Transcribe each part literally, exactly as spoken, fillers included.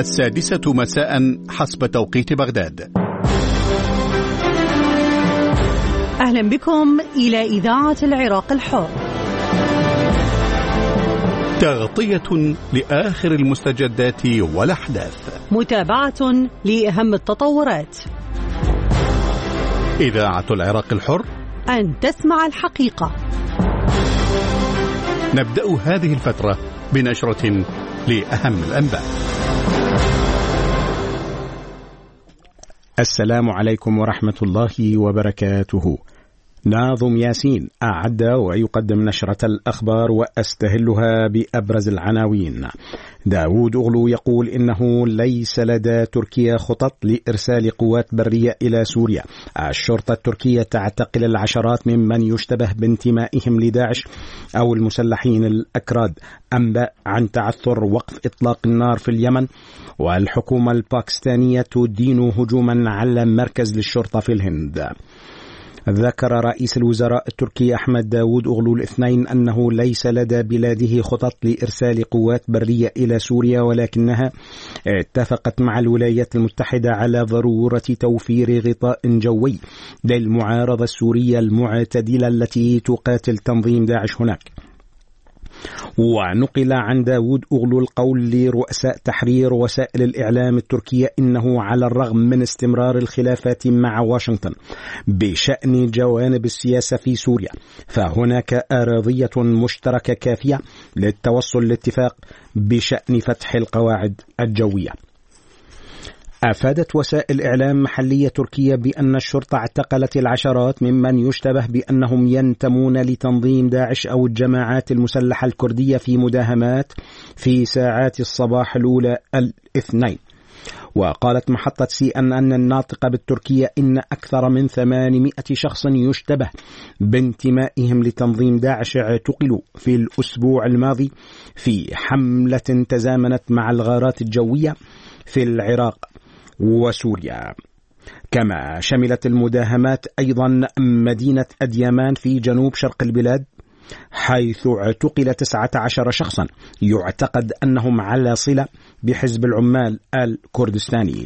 السادسة مساء حسب توقيت بغداد. أهلا بكم إلى إذاعة العراق الحر، تغطية لآخر المستجدات والأحداث، متابعة لأهم التطورات. إذاعة العراق الحر، أن تسمع الحقيقة. نبدأ هذه الفترة بنشرة لأهم الأنباء. السلام عليكم ورحمة الله وبركاته. ناظم ياسين أعد ويقدم نشرة الأخبار وأستهلها بأبرز العناوين. داود أغلو يقول إنه ليس لدى تركيا خطط لإرسال قوات برية إلى سوريا. الشرطة التركية تعتقل العشرات ممن يشتبه بانتمائهم لداعش أو المسلحين الأكراد. أنباء عن تعثر وقف إطلاق النار في اليمن، والحكومة الباكستانية تدين هجوما على مركز للشرطة في الهند. ذكر رئيس الوزراء التركي أحمد داود أغلو الاثنين أنه ليس لدى بلاده خطط لإرسال قوات برية إلى سوريا، ولكنها اتفقت مع الولايات المتحدة على ضرورة توفير غطاء جوي للمعارضة السورية المعتدلة التي تقاتل تنظيم داعش هناك. ونقل عن داود أغلو القول لرؤساء تحرير وسائل الإعلام التركية إنه على الرغم من استمرار الخلافات مع واشنطن بشأن جوانب السياسة في سوريا، فهناك أراضية مشتركة كافية للتوصل لاتفاق بشأن فتح القواعد الجوية. أفادت وسائل إعلام محلية تركية بأن الشرطة اعتقلت العشرات ممن يشتبه بأنهم ينتمون لتنظيم داعش أو الجماعات المسلحة الكردية في مداهمات في ساعات الصباح الأولى الاثنين. وقالت محطة سي أن أن الناطقة بالتركية إن أكثر من ثمانمائة شخص يشتبه بانتمائهم لتنظيم داعش اعتقلوا في الأسبوع الماضي في حملة تزامنت مع الغارات الجوية في العراق وسوريا. كما شملت المداهمات أيضا مدينة أديمان في جنوب شرق البلاد، حيث اعتقل تسعة عشر شخصا يعتقد أنهم على صلة بحزب العمال الكردستاني.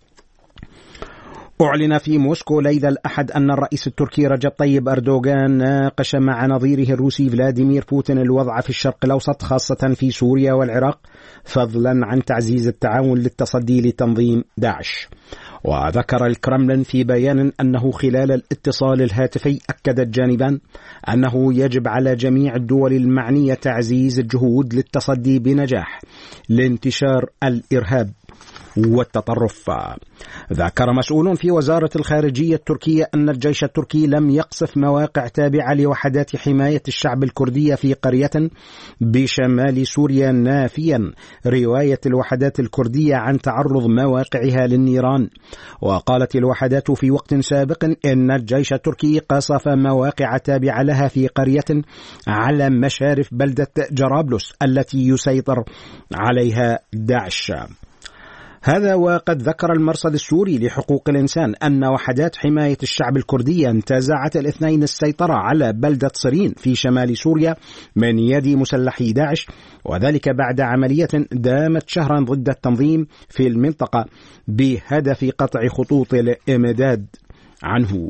أعلن في موسكو ليلة الأحد أن الرئيس التركي رجب طيب أردوغان ناقش مع نظيره الروسي فلاديمير بوتين الوضع في الشرق الأوسط خاصة في سوريا والعراق، فضلا عن تعزيز التعاون للتصدي لتنظيم داعش. وذكر الكرملين في بيان أنه خلال الاتصال الهاتفي أكد الجانبان أنه يجب على جميع الدول المعنية تعزيز الجهود للتصدي بنجاح لانتشار الإرهاب والتطرف. ذكر مسؤول في وزارة الخارجية التركية أن الجيش التركي لم يقصف مواقع تابعة لوحدات حماية الشعب الكردية في قرية بشمال سوريا، نافيا رواية الوحدات الكردية عن تعرض مواقعها للنيران. وقالت الوحدات في وقت سابق أن الجيش التركي قصف مواقع تابعة لها في قرية على مشارف بلدة جرابلس التي يسيطر عليها داعش. هذا وقد ذكر المرصد السوري لحقوق الإنسان أن وحدات حماية الشعب الكردية انتزعت الاثنين السيطرة على بلدة صرين في شمال سوريا من يد مسلحي داعش، وذلك بعد عملية دامت شهرا ضد التنظيم في المنطقة بهدف قطع خطوط الإمداد عنه.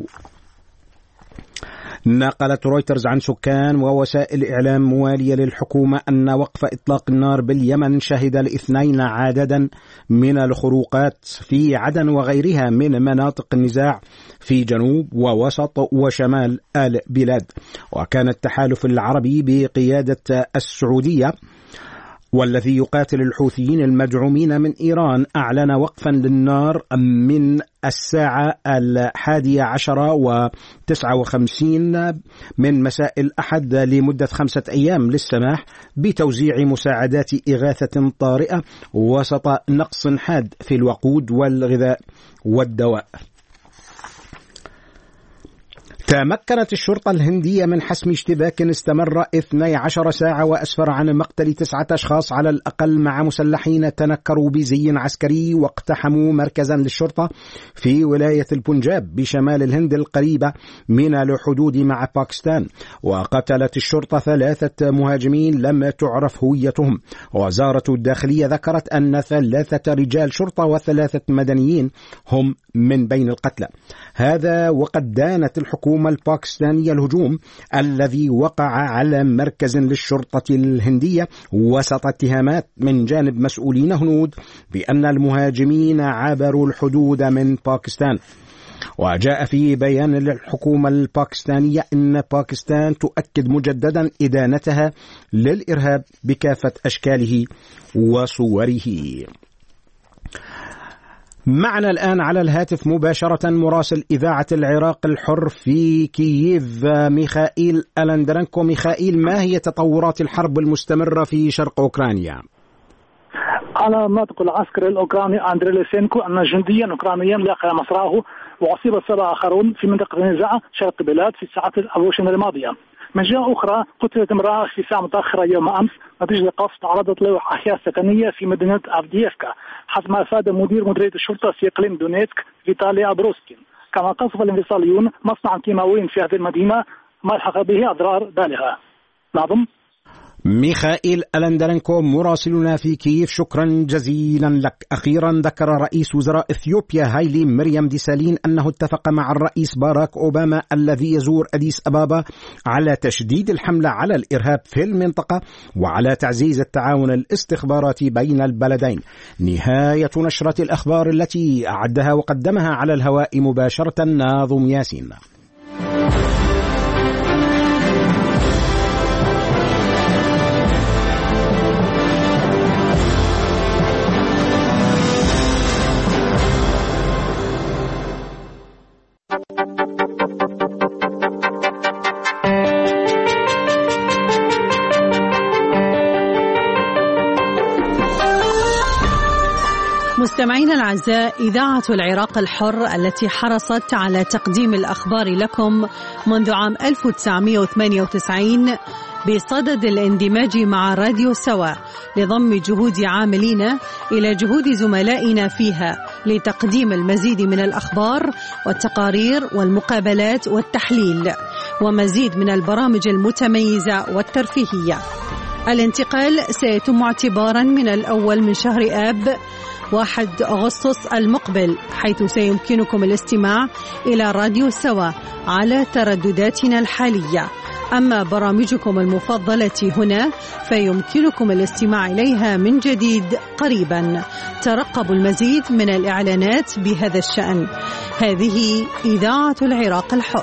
نقلت رويترز عن سكان ووسائل إعلام موالية للحكومة أن وقف إطلاق النار باليمن شهد الاثنين عددا من الخروقات في عدن وغيرها من مناطق النزاع في جنوب ووسط وشمال البلاد. وكان التحالف العربي بقيادة السعودية والذي يقاتل الحوثيين المدعومين من إيران أعلن وقفا للنار من الساعة الحادية عشرة وتسعة وخمسين من مساء الأحد لمدة خمسة أيام للسماح بتوزيع مساعدات إغاثة طارئة وسط نقص حاد في الوقود والغذاء والدواء. تمكنت الشرطة الهندية من حسم اشتباك استمر اثنتي عشرة ساعة وأسفر عن مقتل تسعة أشخاص على الأقل مع مسلحين تنكروا بزي عسكري واقتحموا مركزا للشرطة في ولاية البنجاب بشمال الهند القريبة من الحدود مع باكستان. وقتلت الشرطة ثلاثة مهاجمين لم تعرف هويتهم. وزارة الداخلية ذكرت أن ثلاثة رجال شرطة وثلاثة مدنيين هم من بين القتلى. هذا وقد دانت الحكومة الباكستانية الهجوم الذي وقع على مركز للشرطة الهندية وسط اتهامات من جانب مسؤولين هنود بأن المهاجمين عبروا الحدود من باكستان. وجاء في بيان للحكومة الباكستانية أن باكستان تؤكد مجددا إدانتها للإرهاب بكافة أشكاله وصوره. معنا الآن على الهاتف مباشرة مراسل إذاعة العراق الحر في كييف ميخائيل ألندرنكو. ميخائيل، ما هي تطورات الحرب المستمرة في شرق أوكرانيا؟ على ناطق العسكري الأوكراني أندري ليسينكو أن جنديا أوكرانيا لاقى مصرعه وأصيب سبعة آخرون في منطقة نزاع شرق البلاد في الساعات الأوشن الماضية. من جهة أخرى قتلت امرأة في ساعة متأخرة يوم أمس نتيجة قصف تعرضت له أحياء سكنية في مدينة أفدييفكا حسب ما أفاد مدير مديرية الشرطة في إقليم دونيتسك فيتالي أبروسكين. كما قصف الانفصاليون مصنعا كيماوي في هذه المدينة ما الحق به أضرار بالغة. ناظم ميخائيل ألندرنكو مراسلنا في كييف، شكرا جزيلا لك. أخيرا ذكر رئيس وزراء إثيوبيا هايلي مريم ديسالين أنه اتفق مع الرئيس باراك أوباما الذي يزور أديس أبابا على تشديد الحملة على الإرهاب في المنطقة وعلى تعزيز التعاون الاستخباراتي بين البلدين. نهاية نشرة الأخبار التي أعدها وقدمها على الهواء مباشرة ناظم ياسين. مستمعينا الأعزاء، إذاعة العراق الحر التي حرصت على تقديم الأخبار لكم منذ عام ألف وتسعمائة وثمانية وتسعين بصدد الاندماج مع راديو سوا لضم جهود عاملين إلى جهود زملائنا فيها لتقديم المزيد من الأخبار والتقارير والمقابلات والتحليل ومزيد من البرامج المتميزة والترفيهية. الانتقال سيتم اعتبارا من الأول من شهر آب واحد أغسطس المقبل، حيث سيمكنكم الاستماع إلى راديو سوا على تردداتنا الحالية. أما برامجكم المفضلة هنا فيمكنكم الاستماع إليها من جديد قريبا. ترقبوا المزيد من الإعلانات بهذا الشأن. هذه إذاعة العراق الحر.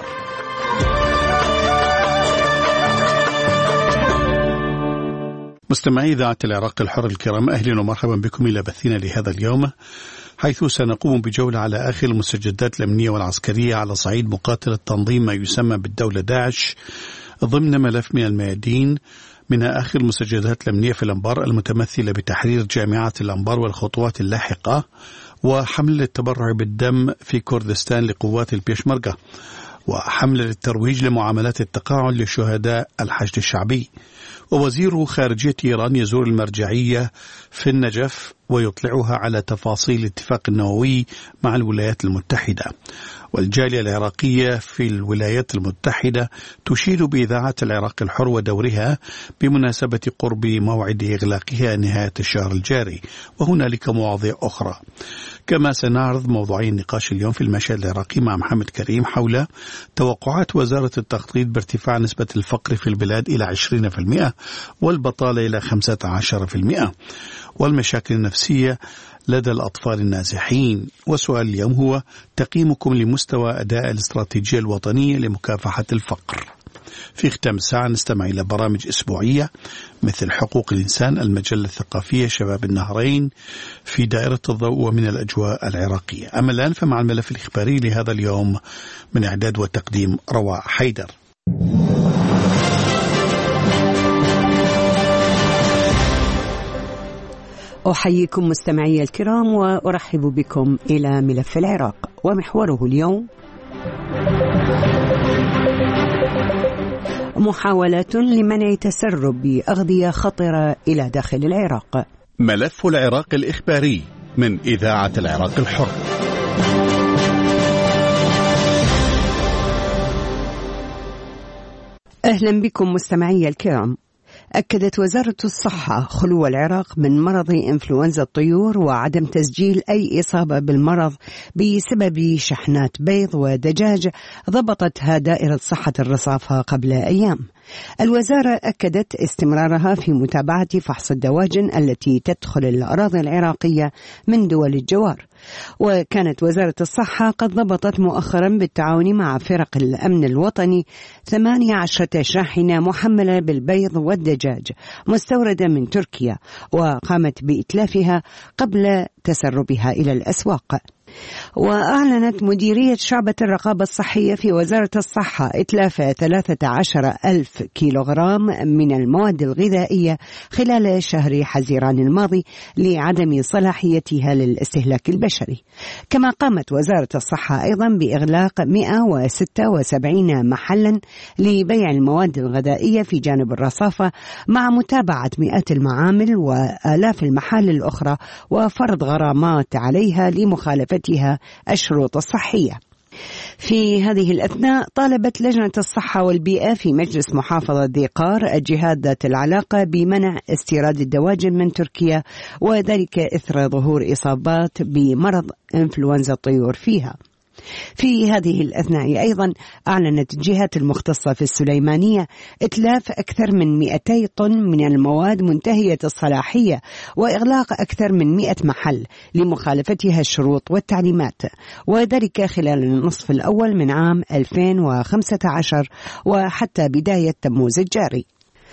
مستمعي إذاعة العراق الحر الكرام، أهلا ومرحبا بكم إلى بثنا لهذا اليوم، حيث سنقوم بجولة على آخر المستجدات الأمنية والعسكرية على صعيد مقاتلة تنظيم ما يسمى بالدولة داعش ضمن ملف من الميادين، من آخر المستجدات الأمنية في الأنبار المتمثلة بتحرير جامعة الأنبار والخطوات اللاحقة، وحملة التبرع بالدم في كردستان لقوات البيشمركة، وحملة للترويج لمعاملات التقاعد لشهداء الحشد الشعبي. ووزير خارجية إيران يزور المرجعية في النجف ويطلعها على تفاصيل الاتفاق النووي مع الولايات المتحدة. والجالية العراقية في الولايات المتحدة تشيد بإذاعة العراق الحر ودورها بمناسبة قرب موعد إغلاقها نهاية الشهر الجاري، وهنالك مواضيع أخرى. كما سنعرض موضوعي النقاش اليوم في المشهد العراقي مع محمد كريم حول توقعات وزارة التخطيط بارتفاع نسبة الفقر في البلاد إلى عشرين بالمئة والبطالة إلى خمسة عشر بالمئة، والمشاكل النفسية لدى الأطفال النازحين. وسؤال اليوم هو تقييمكم لمستوى أداء الاستراتيجية الوطنية لمكافحة الفقر. في ختام الساعة نستمع إلى برامج أسبوعية مثل حقوق الإنسان، المجلة الثقافية، شباب النهرين، في دائرة الضوء، ومن الأجواء العراقية. أما الآن فمع الملف الإخباري لهذا اليوم، من إعداد وتقديم رواء حيدر. أحييكم مستمعي الكرام وأرحب بكم إلى ملف العراق، ومحوره اليوم محاولات لمنع تسرب أغذية خطرة إلى داخل العراق. ملف العراق الإخباري من إذاعة العراق الحر. أهلا بكم مستمعي الكرام. أكدت وزارة الصحة خلو العراق من مرض إنفلونزا الطيور وعدم تسجيل أي إصابة بالمرض بسبب شحنات بيض ودجاج ضبطتها دائرة صحة الرصافة قبل أيام. الوزارة أكدت استمرارها في متابعة فحص الدواجن التي تدخل الأراضي العراقية من دول الجوار. وكانت وزارة الصحة قد ضبطت مؤخرا بالتعاون مع فرق الأمن الوطني ثمانية عشرة شاحنة محملة بالبيض والدجاج مستوردة من تركيا، وقامت بإتلافها قبل تسربها إلى الأسواق. وأعلنت مديرية شعبة الرقابة الصحية في وزارة الصحة إتلاف ثلاثة عشر ألف كيلوغرام من المواد الغذائية خلال شهر حزيران الماضي لعدم صلاحيتها للاستهلاك البشري. كما قامت وزارة الصحة أيضا بإغلاق مئة وستة وسبعين محلا لبيع المواد الغذائية في جانب الرصافة، مع متابعة مئات المعامل وآلاف المحال الأخرى وفرض غرامات عليها لمخالفتها الشروط الصحية. في هذه الأثناء طالبت لجنة الصحة والبيئة في مجلس محافظة ذي قار الجهات ذات العلاقة بمنع استيراد الدواجن من تركيا، وذلك إثر ظهور إصابات بمرض إنفلونزا الطيور فيها. في هذه الأثناء أيضا أعلنت الجهات المختصة في السليمانية إتلاف أكثر من مئتي طن من المواد منتهية الصلاحية وإغلاق أكثر من مئة محل لمخالفتها الشروط والتعليمات، وذلك خلال النصف الأول من عام ألفين وخمسة عشر وحتى بداية تموز الجاري.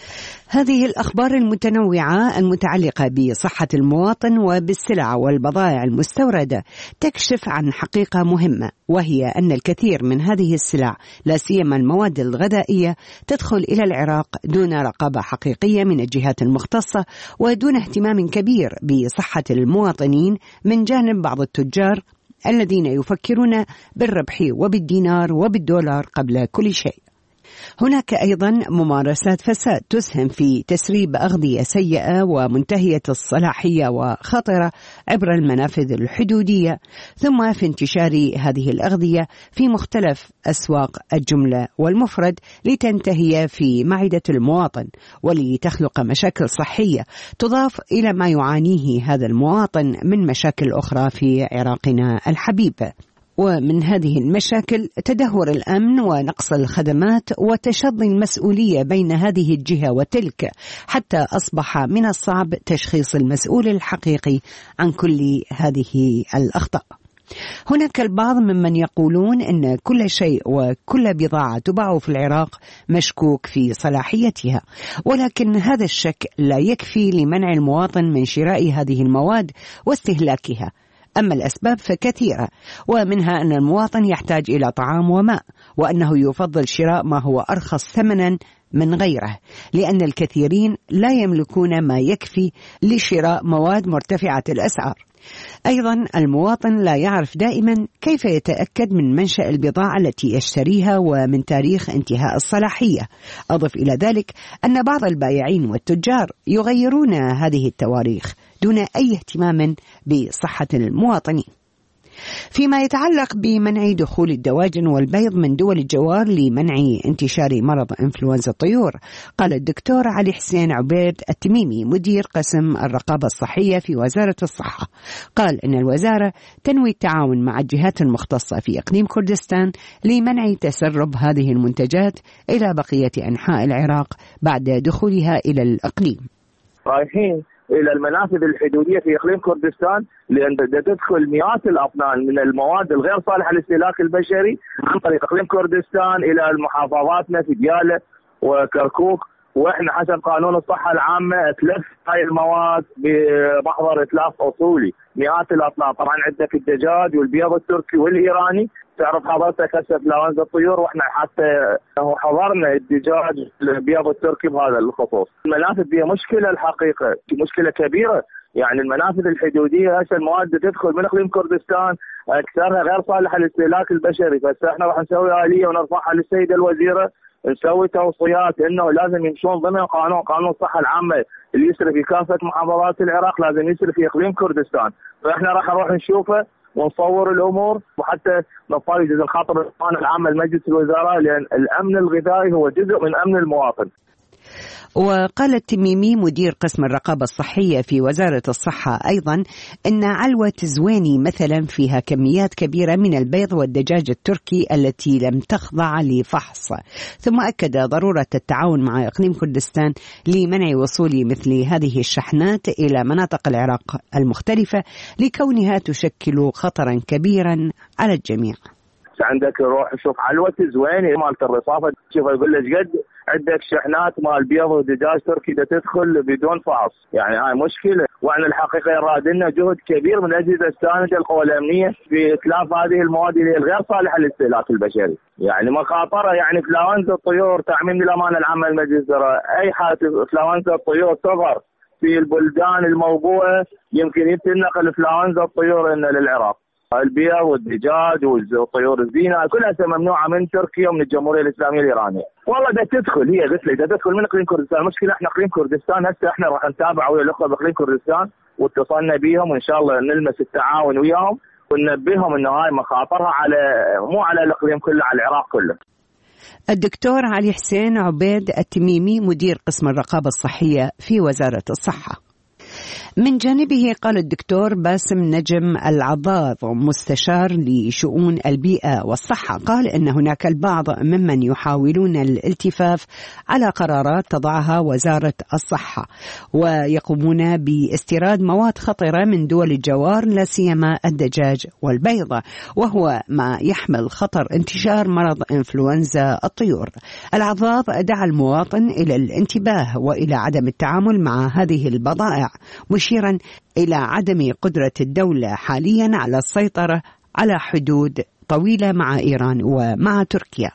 هذه الأخبار المتنوعة المتعلقة بصحة المواطن وبالسلع والبضائع المستوردة تكشف عن حقيقة مهمة، وهي أن الكثير من هذه السلع لا سيما المواد الغذائية تدخل إلى العراق دون رقابة حقيقية من الجهات المختصة ودون اهتمام كبير بصحة المواطنين من جانب بعض التجار الذين يفكرون بالربح وبالدينار وبالدولار قبل كل شيء. هناك أيضا ممارسات فساد تسهم في تسريب أغذية سيئة ومنتهية الصلاحية وخطرة عبر المنافذ الحدودية، ثم في انتشار هذه الأغذية في مختلف أسواق الجملة والمفرد لتنتهي في معدة المواطن ولتخلق مشاكل صحية تضاف إلى ما يعانيه هذا المواطن من مشاكل أخرى في عراقنا الحبيب. ومن هذه المشاكل تدهور الأمن ونقص الخدمات وتشظي المسؤولية بين هذه الجهة وتلك، حتى أصبح من الصعب تشخيص المسؤول الحقيقي عن كل هذه الأخطاء. هناك البعض ممن يقولون أن كل شيء وكل بضاعة تباع في العراق مشكوك في صلاحيتها، ولكن هذا الشك لا يكفي لمنع المواطن من شراء هذه المواد واستهلاكها. أما الأسباب فكثيرة، ومنها أن المواطن يحتاج إلى طعام وماء، وأنه يفضل شراء ما هو أرخص ثمنا من غيره، لأن الكثيرين لا يملكون ما يكفي لشراء مواد مرتفعة الأسعار. أيضا المواطن لا يعرف دائما كيف يتأكد من منشأ البضاعة التي يشتريها ومن تاريخ انتهاء الصلاحية. أضف إلى ذلك أن بعض البائعين والتجار يغيرون هذه التواريخ دون أي اهتمام بصحة المواطنين. فيما يتعلق بمنع دخول الدواجن والبيض من دول الجوار لمنع انتشار مرض إنفلونزا الطيور، قال الدكتور علي حسين عبيد التميمي مدير قسم الرقابة الصحية في وزارة الصحة، قال إن الوزارة تنوي التعاون مع الجهات المختصة في إقليم كردستان لمنع تسرب هذه المنتجات إلى بقية أنحاء العراق بعد دخولها إلى الإقليم. رايحين إلى المنافذ الحدودية في إقليم كردستان، لأن تدخل مئات الأطنان من المواد الغير صالحة للاستهلاك البشري عن طريق إقليم كردستان إلى محافظاتنا في ديالى وكركوك، وإحنا حسب قانون الصحة العامة اتلف هاي المواد بمحضر إتلاف أصولي مئات الأطنان. طبعا عندك الدجاج والبيض التركي والإيراني، تعرف حضرتك هسه إنفلونزا الطيور، واحنا حتى حضرنا الدجاج البيض التركي بهذا الخصوص. المنافذ فيها مشكلة الحقيقة، مشكلة كبيرة، يعني المنافذ الحدودية هسه المواد تدخل من إقليم كردستان أكثرها غير صالحة للاستهلاك البشري، بس احنا راح نسوي آلية ونرفعها للسيدة الوزيرة نسوي توصيات انه لازم يمشون ضمن قانون قانون الصحه العامه اللي يسري في كافه محافظات العراق، لازم يسري في اقليم كردستان. فاحنا راح نروح نشوفه ونصور الامور، وحتى نطالب جزء خاطر الامانه العامه لمجلس الوزراء، لان الامن الغذائي هو جزء من امن المواطن. وقال التميمي مدير قسم الرقابة الصحية في وزارة الصحة أيضا أن علوة زويني مثلا فيها كميات كبيرة من البيض والدجاج التركي التي لم تخضع لفحص، ثم أكد ضرورة التعاون مع إقليم كردستان لمنع وصول مثل هذه الشحنات إلى مناطق العراق المختلفة لكونها تشكل خطرا كبيرا على الجميع. عندك روح شوف علوة زويني مالت الرصافة، شوف يقول لك قد عندك شحنات مال بيض ودجاج تركي تدخل بدون فحص، يعني هاي مشكلة. واحنا الحقيقة يراد لنا جهد كبير من أجهزة الساندة القوى الأمنية في إتلاف هذه المواد اللي الغير صالحة للاستهلاك البشري، يعني مخاطرة. يعني انفلونزا الطيور، تعميم الأمانة العامة لمجلس الوزراء، أي حالة انفلونزا الطيور تظهر في البلدان الموبوءة يمكن يتنقل انفلونزا الطيور إن للعراق. البيض والدجاج والطيور الزينة كلها ممنوعة من تركيا ومن الجمهورية الإسلامية الإيرانية. والله ده تدخل، هي قلت لي ده تدخل من إقليم كردستان. المشكلة إحنا إقليم كردستان هسه إحنا راح نتابع ويا الأخوة بإقليم كردستان واتصلنا بيهم، وإن شاء الله نلمس التعاون وياهم وننبههم إنه هاي مخاطرها على مو على الإقليم كله، على العراق كله. الدكتور علي حسين عبيد التميمي مدير قسم الرقابة الصحية في وزارة الصحة. من جانبه قال الدكتور باسم نجم العضاض مستشار لشؤون البيئة والصحة، قال إن هناك البعض ممن يحاولون الالتفاف على قرارات تضعها وزارة الصحة ويقومون باستيراد مواد خطرة من دول الجوار لا سيما الدجاج والبيضة، وهو ما يحمل خطر انتشار مرض إنفلونزا الطيور. العضاض دعا المواطن إلى الانتباه وإلى عدم التعامل مع هذه البضائع، مشيرا إلى عدم قدرة الدولة حاليا على السيطرة على حدود طويلة مع إيران ومع تركيا.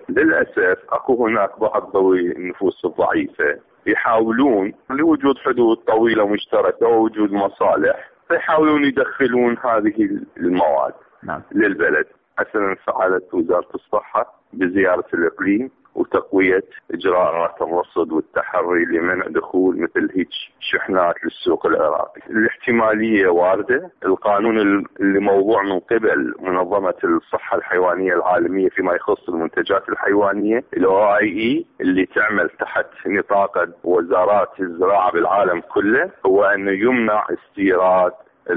للأسف أكو هناك بعض ذوي النفوس الضعيفة يحاولون لوجود حدود طويلة مشتركة ووجود مصالح فيحاولون يدخلون هذه المواد نعم. للبلد. حسنا فعلت وزارة الصحة بزيارة الإقليم وتقوية إجراءات الرصد والتحري لمنع دخول مثل هيك شحنات للسوق العراقي. الاحتمالية واردة. القانون اللي موضوع من قبل منظمة الصحة الحيوانية العالمية فيما يخص المنتجات الحيوانية ال أو آي إي اللي تعمل تحت نطاق وزارات الزراعة بالعالم كله، هو أنه يمنع استيراد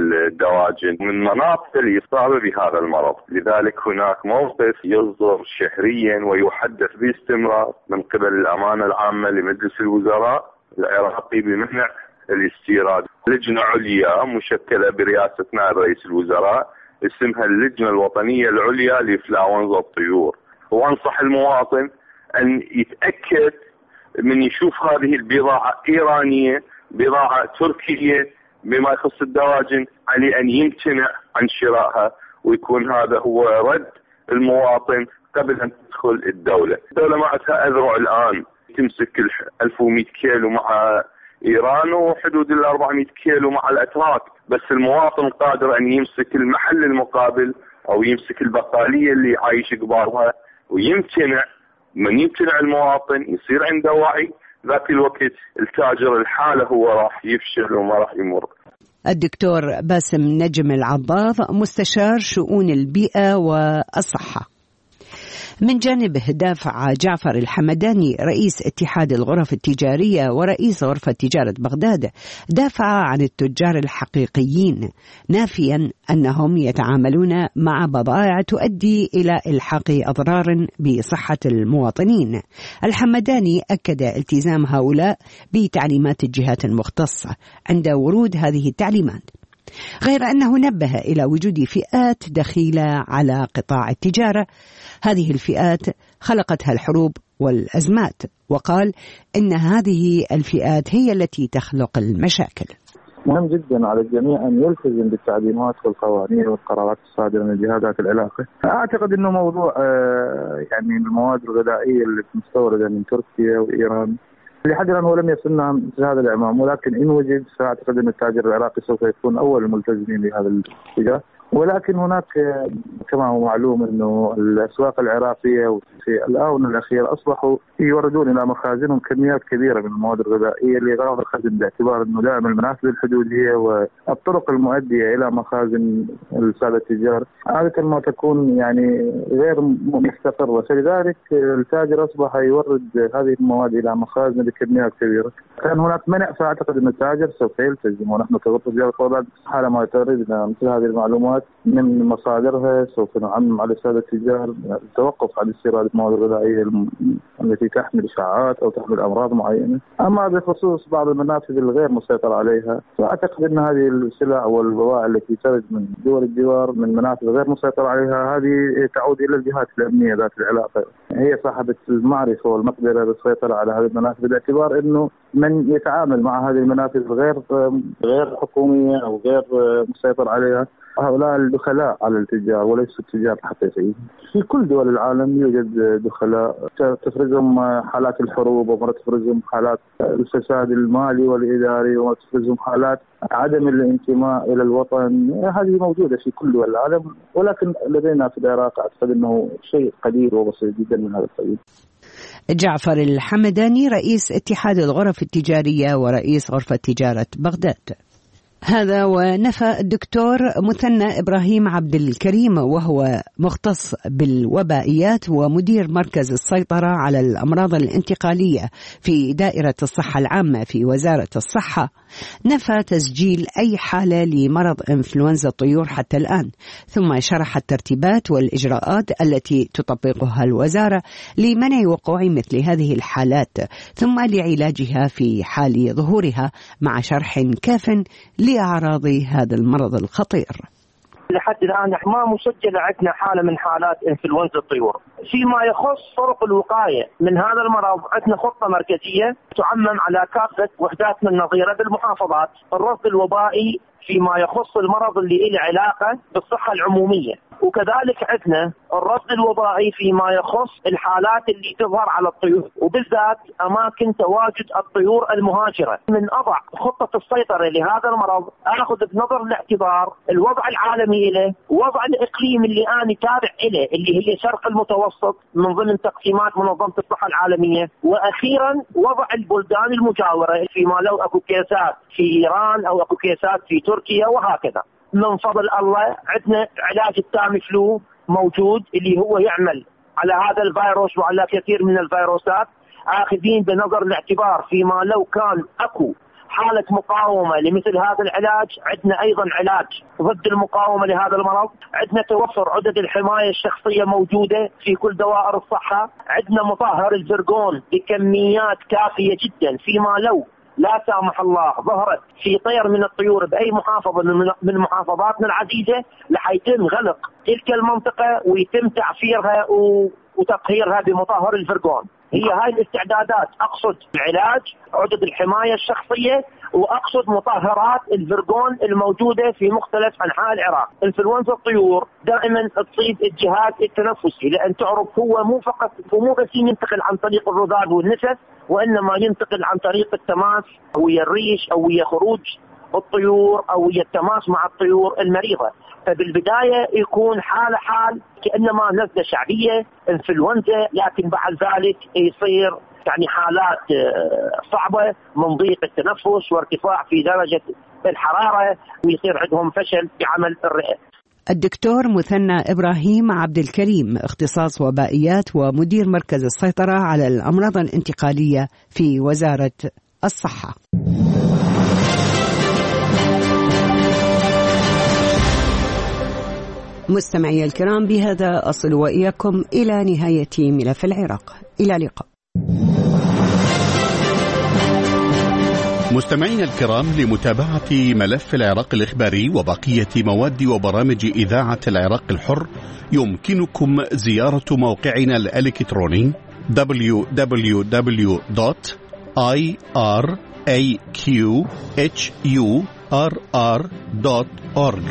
الدواجن من مناطق الإصابة بهذا المرض. لذلك هناك موقف يصدر شهريا ويحدث باستمرار من قبل الأمانة العامة لمجلس الوزراء العراقي بمنع الاستيراد. لجنة عليا مشكلة برئاسة نائب رئيس الوزراء اسمها اللجنة الوطنية العليا لإنفلونزا الطيور، وأنصح المواطن أن يتأكد من يشوف هذه البضاعة إيرانية بضاعة تركية بما يخص الدواجن، عليه أن يمتنع عن شرائها، ويكون هذا هو رد المواطن قبل أن تدخل الدولة. الدولة معها أذرع الآن تمسك ألف ومئة كيلو مع إيران وحدود ال أربعمئة كيلو مع الأتراك، بس المواطن قادر أن يمسك المحل المقابل أو يمسك البقالية اللي عايش قبالها ويمتنع. من يمتنع المواطن يصير عنده وعي، ذاك الوقت التاجر الحالة هو راح يفشل وما راح يمر. الدكتور باسم نجم العضاض مستشار شؤون البيئة والصحة. من جانبه دافع جعفر الحمداني رئيس اتحاد الغرف التجارية ورئيس غرفة تجارة بغداد دافع عن التجار الحقيقيين، نافيا أنهم يتعاملون مع بضائع تؤدي إلى إلحاق أضرار بصحة المواطنين. الحمداني أكد التزام هؤلاء بتعليمات الجهات المختصة عند ورود هذه التعليمات، غير أنه نبه إلى وجود فئات دخيلة على قطاع التجارة. هذه الفئات خلقتها الحروب والأزمات، وقال إن هذه الفئات هي التي تخلق المشاكل. مهم جدا على الجميع أن يلتزم بالتعليمات والقوانين والقرارات الصادرة من جهات العلاقة. أعتقد أنه موضوع يعني المواد الغذائية اللي مستوردة من تركيا وإيران لحد الآن هو لم يصلنا مثل هذا الإعمام، ولكن إن وجد فأعتقد أن التاجر العراقي سوف يكون أول الملتزمين بهذا الاتجاه، ولكن هناك كما هو معلوم أنه الأسواق العراقية في الآونة الأخيرة أصبحوا يوردون إلى مخازنهم كميات كبيرة من المواد الغذائية لإغراض الخزن، باعتبار أنه دائما المنافذ الحدودية والطرق المؤدية إلى مخازن السادة التجار عادة ما تكون يعني غير مستقرة، فلذلك التاجر أصبح يورد هذه المواد إلى مخازن بكميات كبيرة. كان هناك منع، فأعتقد أن التاجر سوف يلتزم، ونحن كغرفة تجارة القرارات حالما تردنا مثل هذه المعلومات من مصادرها سوف نعمم على السادة التجار التوقف عن استيراد المواد الغذائية التي تحمل إشعاعات أو تحمل أمراض معينة. أما بخصوص بعض المنافذ الغير مسيطر عليها، فأعتقد أن هذه السلع والبضائع التي ترد من دول الجوار من منافذ غير مسيطر عليها هذه تعود إلى الجهات الأمنية ذات العلاقة، هي صاحبة المعرفة والمقدرة للسيطرة على هذه المنافذ، باعتبار أنه من يتعامل مع هذه المنافذ غير غير حكومية أو غير مسيطر عليها هؤلاء الدخلاء على التجار وليس التجار الحقيقيين. في كل دول العالم يوجد دخلاء تفرزهم حالات الحروب، ومرة تفرزهم حالات الفساد المالي والإداري، ومرة تفرزهم حالات عدم الانتماء إلى الوطن. هذه موجودة في كل دول العالم، ولكن لدينا في العراق أعتقد أنه شيء قليل وبسيط جدا من هذا القبيل. جعفر الحمداني، رئيس اتحاد الغرف التجارية ورئيس غرفة تجارة بغداد. هذا ونفى الدكتور مثنى إبراهيم عبد الكريم وهو مختص بالوبائيات ومدير مركز السيطرة على الأمراض الانتقالية في دائرة الصحة العامة في وزارة الصحة، نفى تسجيل أي حالة لمرض إنفلونزا الطيور حتى الآن، ثم شرح الترتيبات والإجراءات التي تطبقها الوزارة لمنع وقوع مثل هذه الحالات ثم لعلاجها في حال ظهورها، مع شرح كاف لأعراض هذا المرض الخطير. لحد الآن ما مسجل عندنا حالة من حالات إنفلونزا الطيور. فيما يخص طرق الوقاية من هذا المرض عندنا خطة مركزية تعمم على كافة وحداتنا النظيرة بالمحافظات. الرصد الوبائي فيما يخص المرض اللي له علاقة بالصحة العمومية، وكذلك عندنا الرصد الوبائي فيما يخص الحالات اللي تظهر على الطيور، وبالذات أماكن تواجد الطيور المهاجرة. من أضع خطة السيطرة لهذا المرض أخذ بنظر الاعتبار الوضع العالمي له، ووضع الإقليم اللي أنا تابع إليه اللي هي شرق المتوسط من ضمن تقسيمات منظمة الصحة العالمية، وأخيرا وضع البلدان المجاورة فيما لو أكو كيسات في إيران أو أكو كيسات في تركيا وهكذا. من فضل الله عندنا علاج التامي فلو موجود اللي هو يعمل على هذا الفيروس وعلى كثير من الفيروسات، آخذين بنظر الاعتبار فيما لو كان أكو حالة مقاومة لمثل هذا العلاج عندنا أيضا علاج ضد المقاومة لهذا المرض. عندنا توفر عدد الحماية الشخصية موجودة في كل دوائر الصحة. عندنا مطهر الفرغون بكميات كافية جدا فيما لو لا سامح الله ظهرت في طير من الطيور بأي محافظة من محافظاتنا العزيزة، لحيتم غلق تلك المنطقة ويتم تعفيرها وتطهيرها بمطهر الفرغون. هي هاي الاستعدادات، أقصد العلاج، عدد الحماية الشخصية، وأقصد مطهرات الفرغون الموجودة في مختلف أنحاء العراق. انفلونزا الطيور دائما تصيب الجهاز التنفسي، لأن تعرف هو مو فقط مو بس ينتقل عن طريق الرذاذ والنفس، وإنما ينتقل عن طريق التماس ويا الريش أو ويا خروج الطيور أو ويا التماس مع الطيور المريضة. فبالبداية يكون حال حال كأنما نزلة شعبية انفلونزا، لكن بعد ذلك يصير يعني حالات صعبة من ضيق التنفس وارتفاع في درجة الحرارة، ويصير عندهم فشل في عمل الرئة. الدكتور مثنى إبراهيم عبد الكريم، اختصاص وبائيات ومدير مركز السيطرة على الأمراض الانتقالية في وزارة الصحة. مستمعي الكرام، بهذا أصل وإياكم إلى نهاية ملف العراق. إلى اللقاء. مستمعينا الكرام، لمتابعة ملف العراق الإخباري وبقية مواد وبرامج إذاعة العراق الحر يمكنكم زيارة موقعنا الإلكتروني دبليو دبليو دبليو دوت آي آر إيه كيو إتش يو آر آر دوت أورج.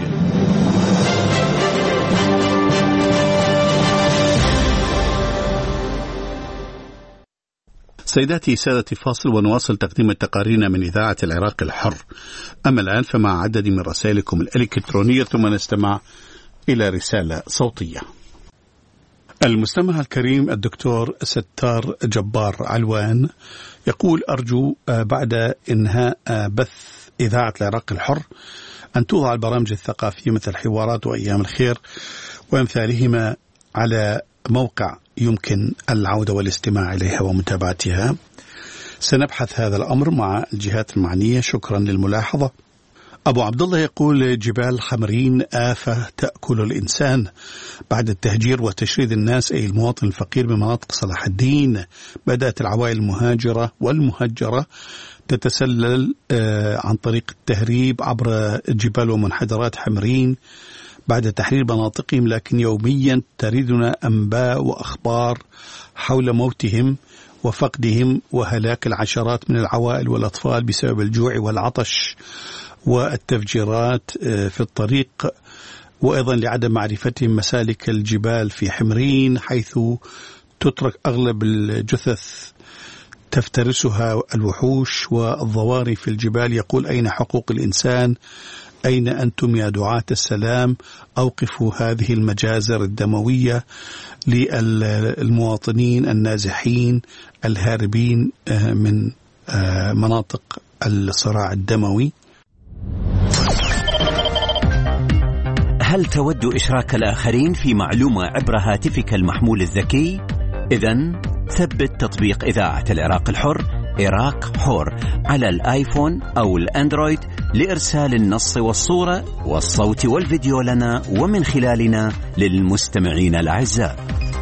سيداتي سادتي فاصل ونواصل تقديم تقاريرنا من إذاعة العراق الحر. أما الآن فمع عدد من رسائلكم الإلكترونية ثم نستمع إلى رسالة صوتية. المستمع الكريم الدكتور ستار جبار علوان يقول: أرجو بعد إنهاء بث إذاعة العراق الحر أن توضع البرامج الثقافية مثل حوارات وأيام الخير وأمثالهما على موقع يمكن العودة والاستماع إليها ومتابعتها. سنبحث هذا الأمر مع الجهات المعنية. شكرا للملاحظة. أبو عبد الله يقول: جبال حمرين آفة تأكل الإنسان بعد التهجير وتشريد الناس أي المواطن الفقير بمناطق صلاح الدين. بدأت العوائل المهاجرة والمهجرة تتسلل عن طريق التهريب عبر جبال ومنحدرات حمرين بعد تحرير مناطقهم، لكن يوميا تريدنا أنباء وأخبار حول موتهم وفقدهم وهلاك العشرات من العوائل والأطفال بسبب الجوع والعطش والتفجيرات في الطريق، وأيضا لعدم معرفتهم مسالك الجبال في حمرين حيث تترك أغلب الجثث تفترسها الوحوش والضواري في الجبال. يقول: أين حقوق الإنسان؟ أين أنتم يا دعاة السلام؟ أوقفوا هذه المجازر الدموية للمواطنين النازحين الهاربين من مناطق الصراع الدموي. هل تود إشراك الآخرين في معلومة عبر هاتفك المحمول الذكي؟ إذن ثبت تطبيق إذاعة العراق الحر عراق حر على الآيفون أو الأندرويد لإرسال النص والصورة والصوت والفيديو لنا ومن خلالنا للمستمعين الأعزاء.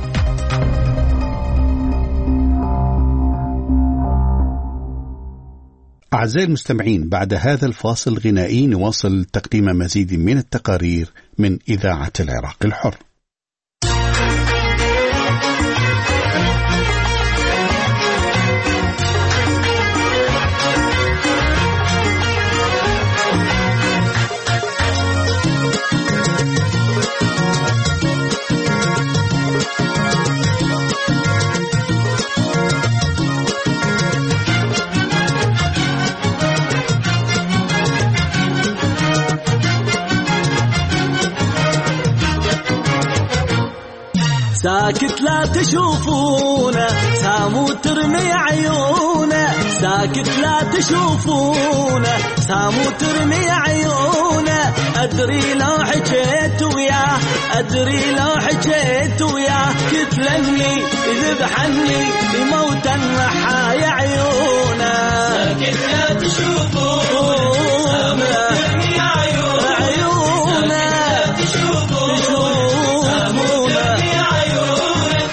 أعزائي المستمعين، بعد هذا الفاصل الغنائي نواصل تقديم مزيد من التقارير من إذاعة العراق الحر. ساكت لا تشوفونه سامو ترمي عيونه، ساكت لا تشوفونه سامو ترمي عيونه. أدري لو حكيت وياه أدري لو حكيت وياه كتلني يذبحني يموت الرحايا عيونه. ساكت لا تشوفونه سامو ترمي عيونه عيونه. ساكت لا تشوفونه سامو ترمي عيونه.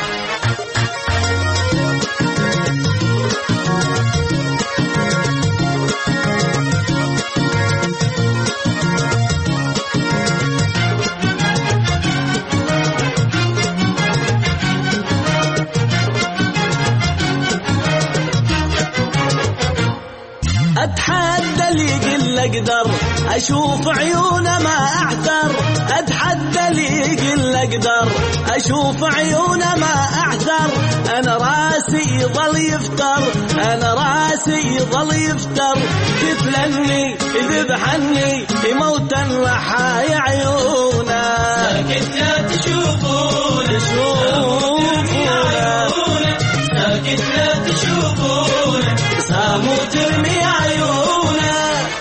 أتحدى اللي يقل أقدر أشوف عيونه ما أعثر. أتحدى اللي يقل أقدر أشوف عيونه ما أعثر. أنا راسي يظل يفتر أنا راسي يظل يفتر. كتلني يذبحني يموت الرحايا عيونه. ساكت لا تشوفون تشوفون عيونه. ساكت لا تشوفون سامو ترمي عيونه.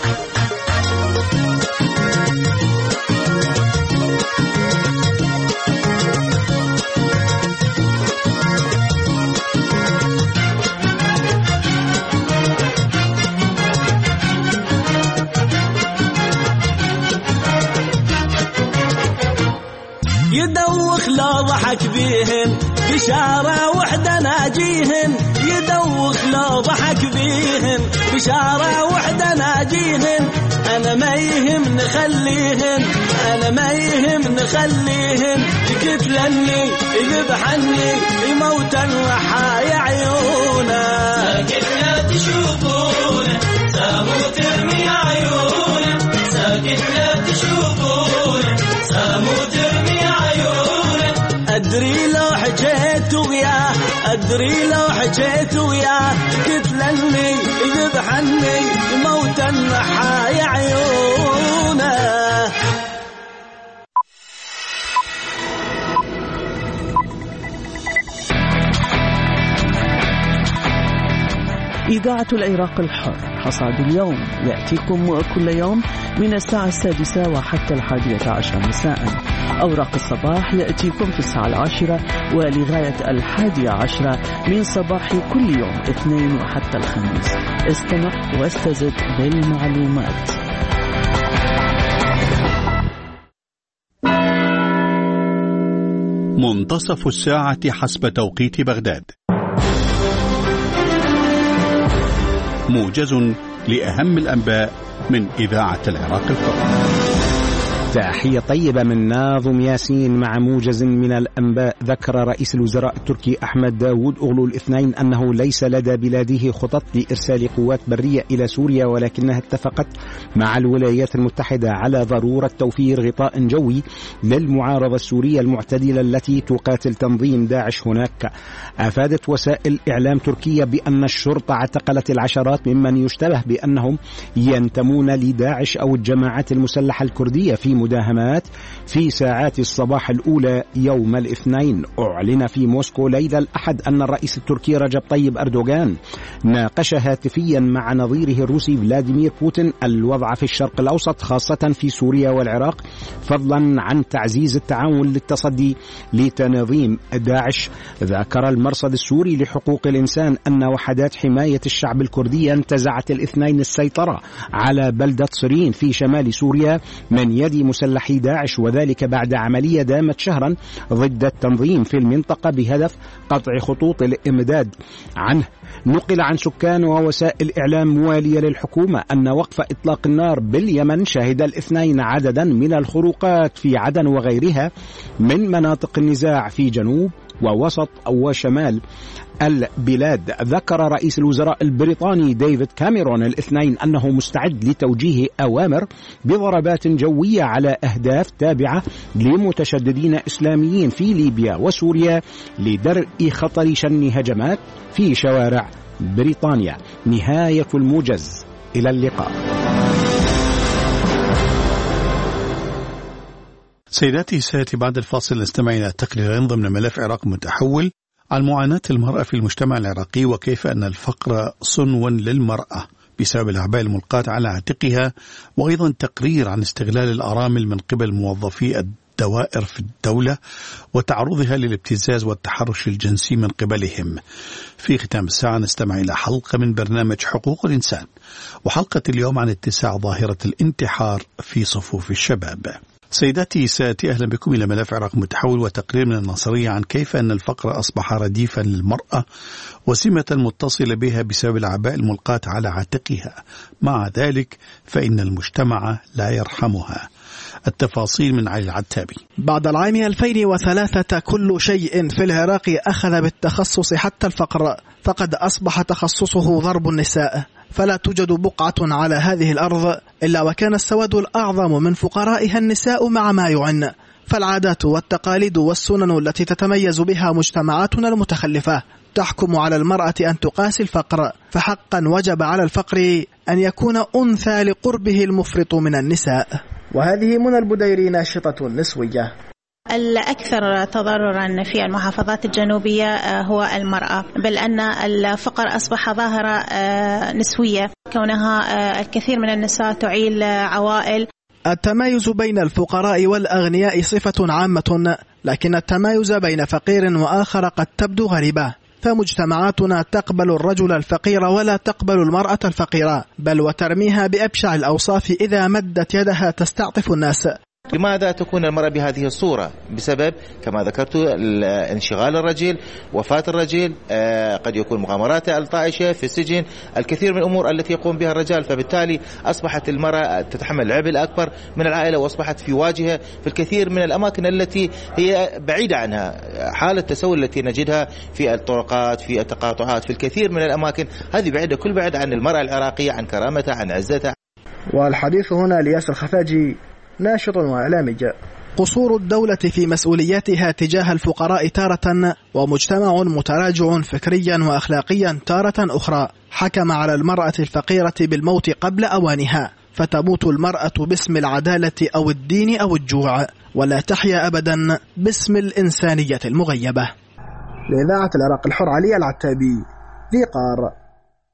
يدوخ لو ضحك بيهن بشارة وحدة ناجيهن. يدوخ لو ضحك بيهن بشارة وحدة ناجيهن. أنا ما يهم نخليهن أنا ما يهم نخليهن. كتلني يذبحني يموت الرحايا عيونه. ساكت لا تشوفونه سامو ترمي عيونه. ساكت لا تشوفونه سامو ترمي عيونه. أدري لو حكيت وياه أدري لو حجيت وياه قلت لني ذبحني موتا محاي عيونه. إذاعة العراق الحر حصاد اليوم يأتيكم كل يوم من الساعة السادسة وحتى الحادية عشر مساء. أوراق الصباح يأتيكم في الساعة العاشرة ولغاية الحادية عشرة من صباح كل يوم اثنين وحتى الخميس. استمع واستزد بالمعلومات. منتصف الساعة حسب توقيت بغداد. موجز لأهم الأنباء من إذاعة العراق الحر. تحية طيبة من ناظم ياسين مع موجز من الأنباء. ذكر رئيس الوزراء التركي أحمد داوود أوغلو الاثنين أنه ليس لدى بلاده خطط لإرسال قوات برية إلى سوريا، ولكنها اتفقت مع الولايات المتحدة على ضرورة توفير غطاء جوي للمعارضة السورية المعتدلة التي تقاتل تنظيم داعش هناك. أفادت وسائل إعلام تركية بأن الشرطة اعتقلت العشرات ممن يشتبه بأنهم ينتمون لداعش أو الجماعات المسلحة الكردية في مداهمات في ساعات الصباح الأولى يوم الاثنين. أعلن في موسكو ليلة الأحد أن الرئيس التركي رجب طيب أردوغان ناقش هاتفيا مع نظيره الروسي فلاديمير بوتين الوضع في الشرق الأوسط خاصة في سوريا والعراق، فضلا عن تعزيز التعاون للتصدي لتنظيم داعش. ذكر المرصد السوري لحقوق الإنسان أن وحدات حماية الشعب الكردية انتزعت الاثنين السيطرة على بلدة صرين في شمال سوريا من يد مسلحي داعش، وذلك بعد عملية دامت شهرا ضد التنظيم في المنطقة بهدف قطع خطوط الإمداد عنه. نقل عن سكان ووسائل إعلام موالية للحكومة أن وقف إطلاق النار باليمن شهد الاثنين عددا من الخروقات في عدن وغيرها من مناطق النزاع في جنوب ووسط وشمال البلاد. ذكر رئيس الوزراء البريطاني ديفيد كاميرون الاثنين أنه مستعد لتوجيه أوامر بضربات جوية على أهداف تابعة لمتشددين إسلاميين في ليبيا وسوريا لدرء خطر شن هجمات في شوارع بريطانيا. نهاية الموجز، إلى اللقاء. سيداتي سيأتي بعد الفاصل نستمع إلى تقرير ضمن ملف عراق متحول عن معاناة المرأة في المجتمع العراقي وكيف أن الفقر صنو للمرأة بسبب الأعباء الملقاة على عاتقها، وأيضا تقرير عن استغلال الأرامل من قبل موظفي الدوائر في الدولة وتعرضها للابتزاز والتحرش الجنسي من قبلهم. في ختام الساعة نستمع إلى حلقة من برنامج حقوق الإنسان، وحلقة اليوم عن اتساع ظاهرة الانتحار في صفوف الشباب. سيداتي سادتي، أهلا بكم إلى ملف عراق متحول وتقرير من الناصرية عن كيف أن الفقر أصبح رديفا للمرأة وسمة متصلة بها بسبب الأعباء الملقاة على عاتقها. مع ذلك فإن المجتمع لا يرحمها. التفاصيل من علي العتابي. بعد العام ألفين وثلاثة كل شيء في العراق أخذ بالتخصص حتى الفقر، فقد أصبح تخصصه ضرب النساء، فلا توجد بقعة على هذه الأرض إلا وكان السواد الأعظم من فقرائها النساء مع ما يعن. فالعادات والتقاليد والسنن التي تتميز بها مجتمعاتنا المتخلفة تحكم على المرأة أن تقاسي الفقر، فحقا وجب على الفقر أن يكون أنثى لقربه المفرط من النساء. وهذه منى البديري ناشطة نسوية. الأكثر تضررا في المحافظات الجنوبية هو المرأة، بل أن الفقر أصبح ظاهرة نسوية كونها الكثير من النساء تعيل عوائل. التمايز بين الفقراء والأغنياء صفة عامة، لكن التمايز بين فقير وآخر قد تبدو غريبة، فمجتمعاتنا تقبل الرجل الفقير ولا تقبل المرأة الفقيرة، بل وترميها بأبشع الأوصاف إذا مدت يدها تستعطف الناس. لماذا تكون المرأة بهذه الصورة؟ بسبب كما ذكرت انشغال الرجل، وفاة الرجل، قد يكون مغامرات الطائشة في السجن، الكثير من الأمور التي يقوم بها الرجال، فبالتالي أصبحت المرأة تتحمل عبء أكبر من العائلة، وأصبحت في واجهة في الكثير من الأماكن التي هي بعيدة عنها. حالة التسول التي نجدها في الطرقات، في التقاطعات، في الكثير من الأماكن، هذه بعيدة كل بعد عن المرأة العراقية، عن كرامتها، عن عزتها. والحديث هنا لياسر خفاجي، ناشط وإعلامي. قصور الدولة في مسؤولياتها تجاه الفقراء تارة، ومجتمع متراجع فكريا وأخلاقيا تارة أخرى، حكم على المرأة الفقيرة بالموت قبل أوانها، فتموت المرأة باسم العدالة أو الدين أو الجوع، ولا تحيا أبدا باسم الإنسانية المغيبة. لإذاعة العراق الحر، علي العتابي، ذقار.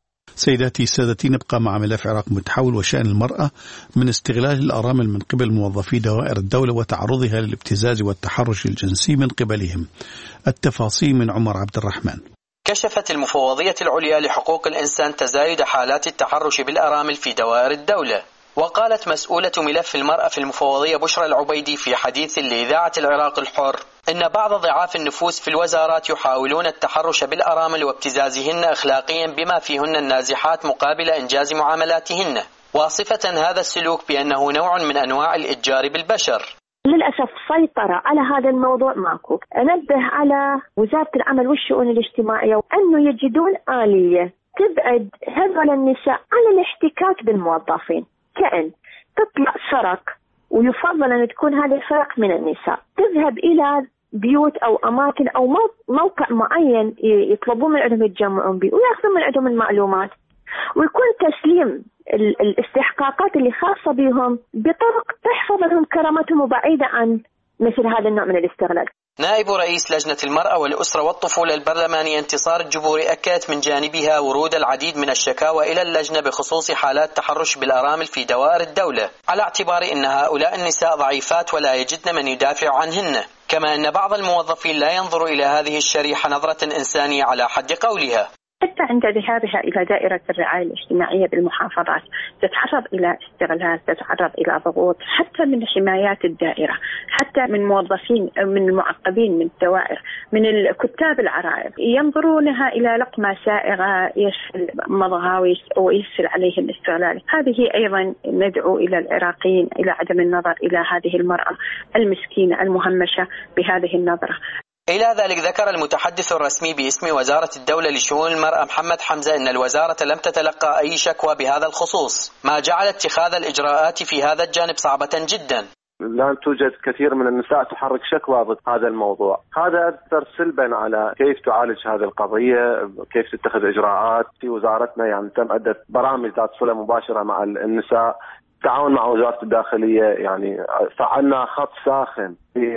سيداتي سادتي، نبقى مع ملف عراق متحول وشأن المرأة من استغلال الأرامل من قبل موظفي دوائر الدولة وتعرضها للابتزاز والتحرش الجنسي من قبلهم. التفاصيل من عمر عبد الرحمن. كشفت المفوضية العليا لحقوق الإنسان تزايد حالات التحرش بالأرامل في دوائر الدولة. وقالت مسؤولة ملف المرأة في المفوضية بشرى العبيدي في حديث لإذاعة العراق الحر إن بعض ضعاف النفوس في الوزارات يحاولون التحرش بالأرامل وابتزازهن أخلاقيا بما فيهن النازحات مقابل إنجاز معاملاتهن، واصفة هذا السلوك بأنه نوع من أنواع الإتجار بالبشر. للأسف سيطرة على هذا الموضوع ماكو. أنبه على وزارة العمل والشؤون الاجتماعية أنه يجدون آلية تبعد هذول النساء عن الاحتكاك بالموظفين، كأن تطلع فرق، ويفضل أن تكون هذه الفرق من النساء تذهب إلى بيوت أو أماكن أو موقع معين يطلبون من عندهم يتجمعون به ويأخذون من عندهم المعلومات، ويكون تسليم الاستحقاقات اللي خاصة بهم بطرق تحفظ لهم كرامتهم وبعيدة عن مثل هذا النوع من الاستغلال. نائب رئيس لجنة المرأة والأسرة والطفولة البرلمانية انتصار الجبوري أكدت من جانبها ورود العديد من الشكاوى إلى اللجنة بخصوص حالات تحرش بالأرامل في دوائر الدولة، على اعتبار أن هؤلاء النساء ضعيفات ولا يجدن من يدافع عنهن، كما أن بعض الموظفين لا ينظر إلى هذه الشريحة نظرة إنسانية على حد قولها. حتى عند ذهابها إلى دائرة الرعاية الاجتماعية بالمحافظات تتعرض إلى استغلال، تتعرض إلى ضغوط حتى من حمايات الدائرة، حتى من موظفين من المعقبين من الدوائر، من الكتاب العرائض، ينظرونها إلى لقمة سائغة يسهل مضغها ويسهل عليه الاستغلال. هذه أيضا ندعو إلى العراقيين إلى عدم النظر إلى هذه المرأة المسكينة المهمشة بهذه النظرة. إلى ذلك ذكر المتحدث الرسمي باسم وزارة الدولة لشؤون المرأة محمد حمزة أن الوزارة لم تتلقى أي شكوى بهذا الخصوص، ما جعل اتخاذ الإجراءات في هذا الجانب صعبة جدا. لا توجد كثير من النساء تحرك شكوى ضد هذا الموضوع. هذا أثر سلبا على كيف تعالج هذه القضية، كيف تتخذ إجراءات. في وزارتنا يعني تم أدت برامج ذات صلة مباشرة مع النساء، تعاون مع وزارة الداخلية، يعني فعلنا خط ساخن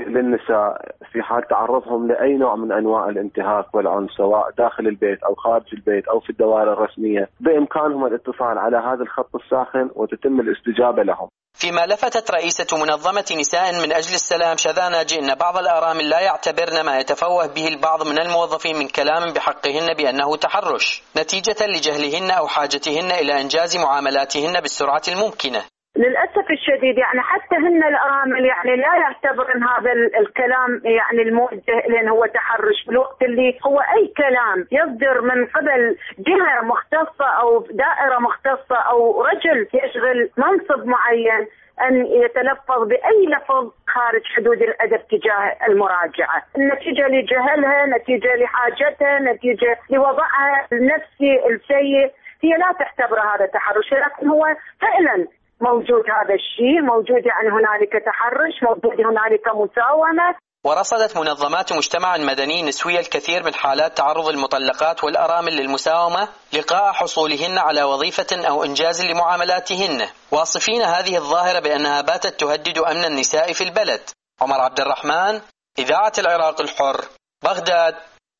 للنساء في حال تعرضهم لأي نوع من أنواع الانتهاك والعنف سواء داخل البيت أو خارج البيت أو في الدوائر الرسمية، بإمكانهم الاتصال على هذا الخط الساخن وتتم الاستجابة لهم. فيما لفتت رئيسة منظمة نساء من أجل السلام شذا ناجي أن بعض الأرامل لا يعتبرن ما يتفوه به البعض من الموظفين من كلام بحقهن بأنه تحرش، نتيجة لجهلهن أو حاجتهن إلى إنجاز معاملاتهن بالسرعة الممكنة. للأسف الشديد يعني حتى هن الأرامل يعني لا يعتبرن هذا الكلام يعني الموجه لأن هو تحرش، بالوقت اللي هو أي كلام يصدر من قبل جهة مختصة أو دائرة مختصة أو رجل يشغل منصب معين أن يتلفظ بأي لفظ خارج حدود الأدب تجاه المراجعة، النتيجة لجهلها، نتيجة لحاجتها، نتيجة لوضعها النفسي السيء، هي لا تعتبر هذا تحرش، لكن هو فعلا موجود هذا الشيء، موجود يعني هنالك تحرش، موجود هنالك مساومة. ورصدت منظمات مجتمع مدني نسوي الكثير من حالات تعرض المطلقات والأرامل للمساومة لقاء حصولهن على وظيفة أو إنجاز لمعاملاتهن، واصفين هذه الظاهرة بأنها باتت تهدد أمن النساء في البلد. عمر عبد الرحمن، إذاعة العراق الحر، بغداد.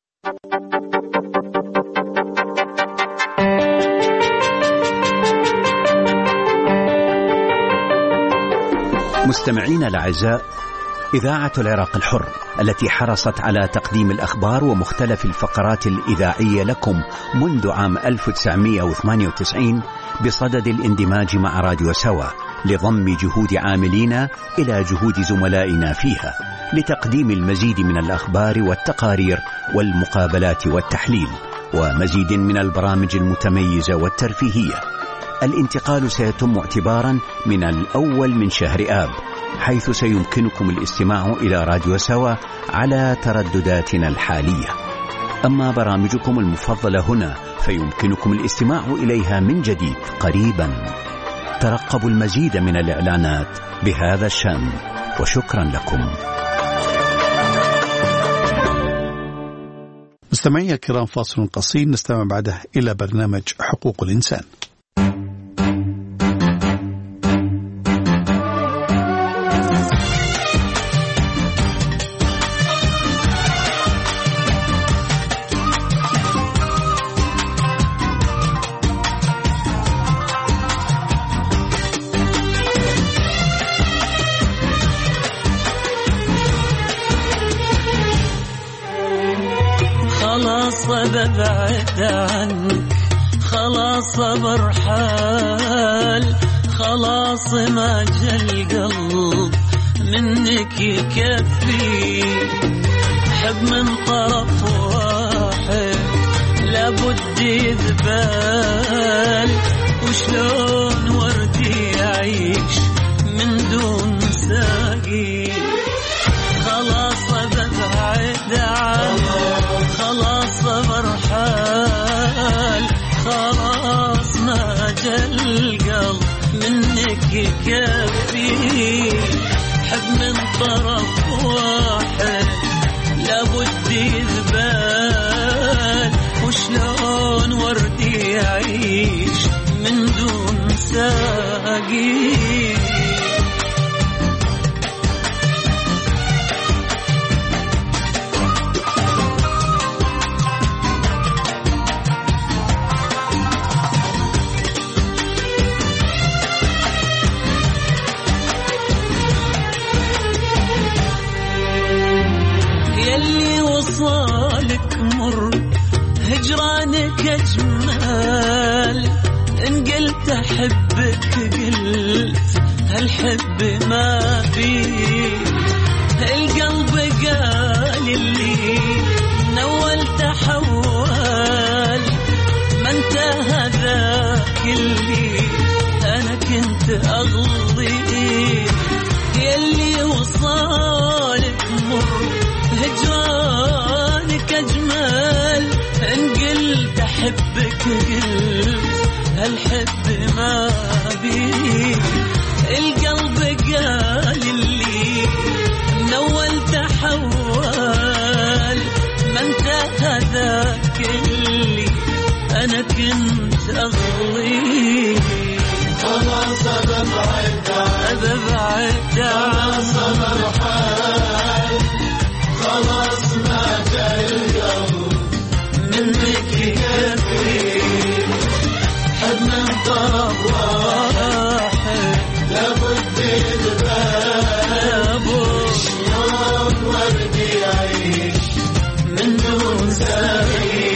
مستمعين الأعزاء، إذاعة العراق الحر التي حرصت على تقديم الأخبار ومختلف الفقرات الإذاعية لكم منذ عام ألف وتسعمئة وثمانية وتسعين بصدد الاندماج مع راديو سوا لضم جهود عاملينا إلى جهود زملائنا فيها لتقديم المزيد من الأخبار والتقارير والمقابلات والتحليل ومزيد من البرامج المتميزة والترفيهية. الانتقال سيتم اعتبارا من الأول من شهر آب، حيث سيمكنكم الاستماع إلى راديو سوا على تردداتنا الحالية. أما برامجكم المفضلة هنا فيمكنكم الاستماع إليها من جديد قريبا. ترقبوا المزيد من الإعلانات بهذا الشأن وشكرا لكم. مستمعي الكرام، فاصل قصير نستمع بعده إلى برنامج حقوق الإنسان. ببعد عنك خلاص برحال، خلاص ما جا القلب منك يكفي، حب من طرف واحد لابد يذبال، وشلون وردي يعيش من دون ساقي، خلاص ببعد عنك خلاص برحال، خلاص ما جا القلب منك يكفي، حب من طرف واحد لابد يذبال، وشلون وردي يعيش من دون ساقي. وصالك مر هجرانك أجمل، إن قلت أحبك قلت هالحب ما فيه، القلب قال اللي من أول تحول، ما انت هذاك اللي أنا كنت أغضي، يلي وصالك مر هجرانك أجمل، إن قلت أحبك قلت هالحب ما بيه، القلب قال اللي من أول تحول، ما انت هذاك اللي أنا كنت أغضي، خلاص ببعد ببعد خلاص برحال، خلاص ما جا القلب منك يكفي، حد من طرف واحد لابد يذبال، شلون وردي يعيش من دون ساقي.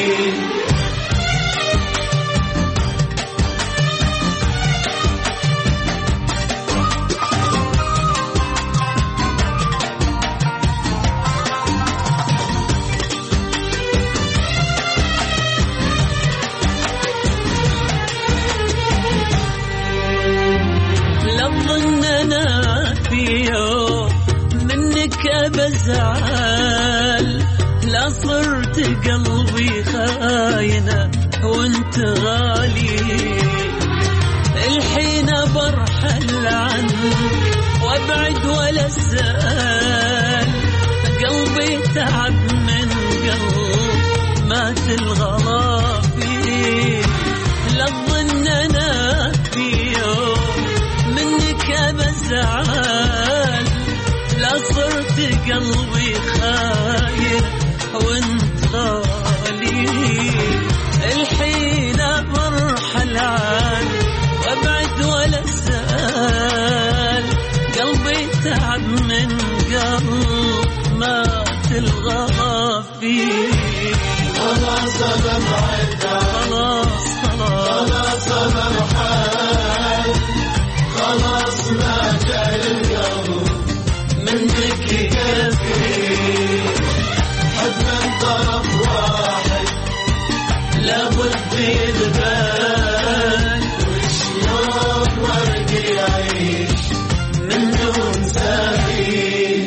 بزعل لا صرت قلبي خاينة وانت غالي، الحين برحل عنك وابعد ولا سأل، قلبي تعب من قلب مات الغلا فيه، لا تظن انا في يوم منك بزعل، لا صرت قلبي خاين وانت غالي، الحين برحل عنك وابعد ولا سأل، قلبي تعب من قلب مات الغلا فيه، خلاص ببعد خلاص خلاص برحل، خلاص ما جا القلب منك يكفي، حد من طرف واحد لابد يذبال، وشلون وردي يعيش من دون ساقي.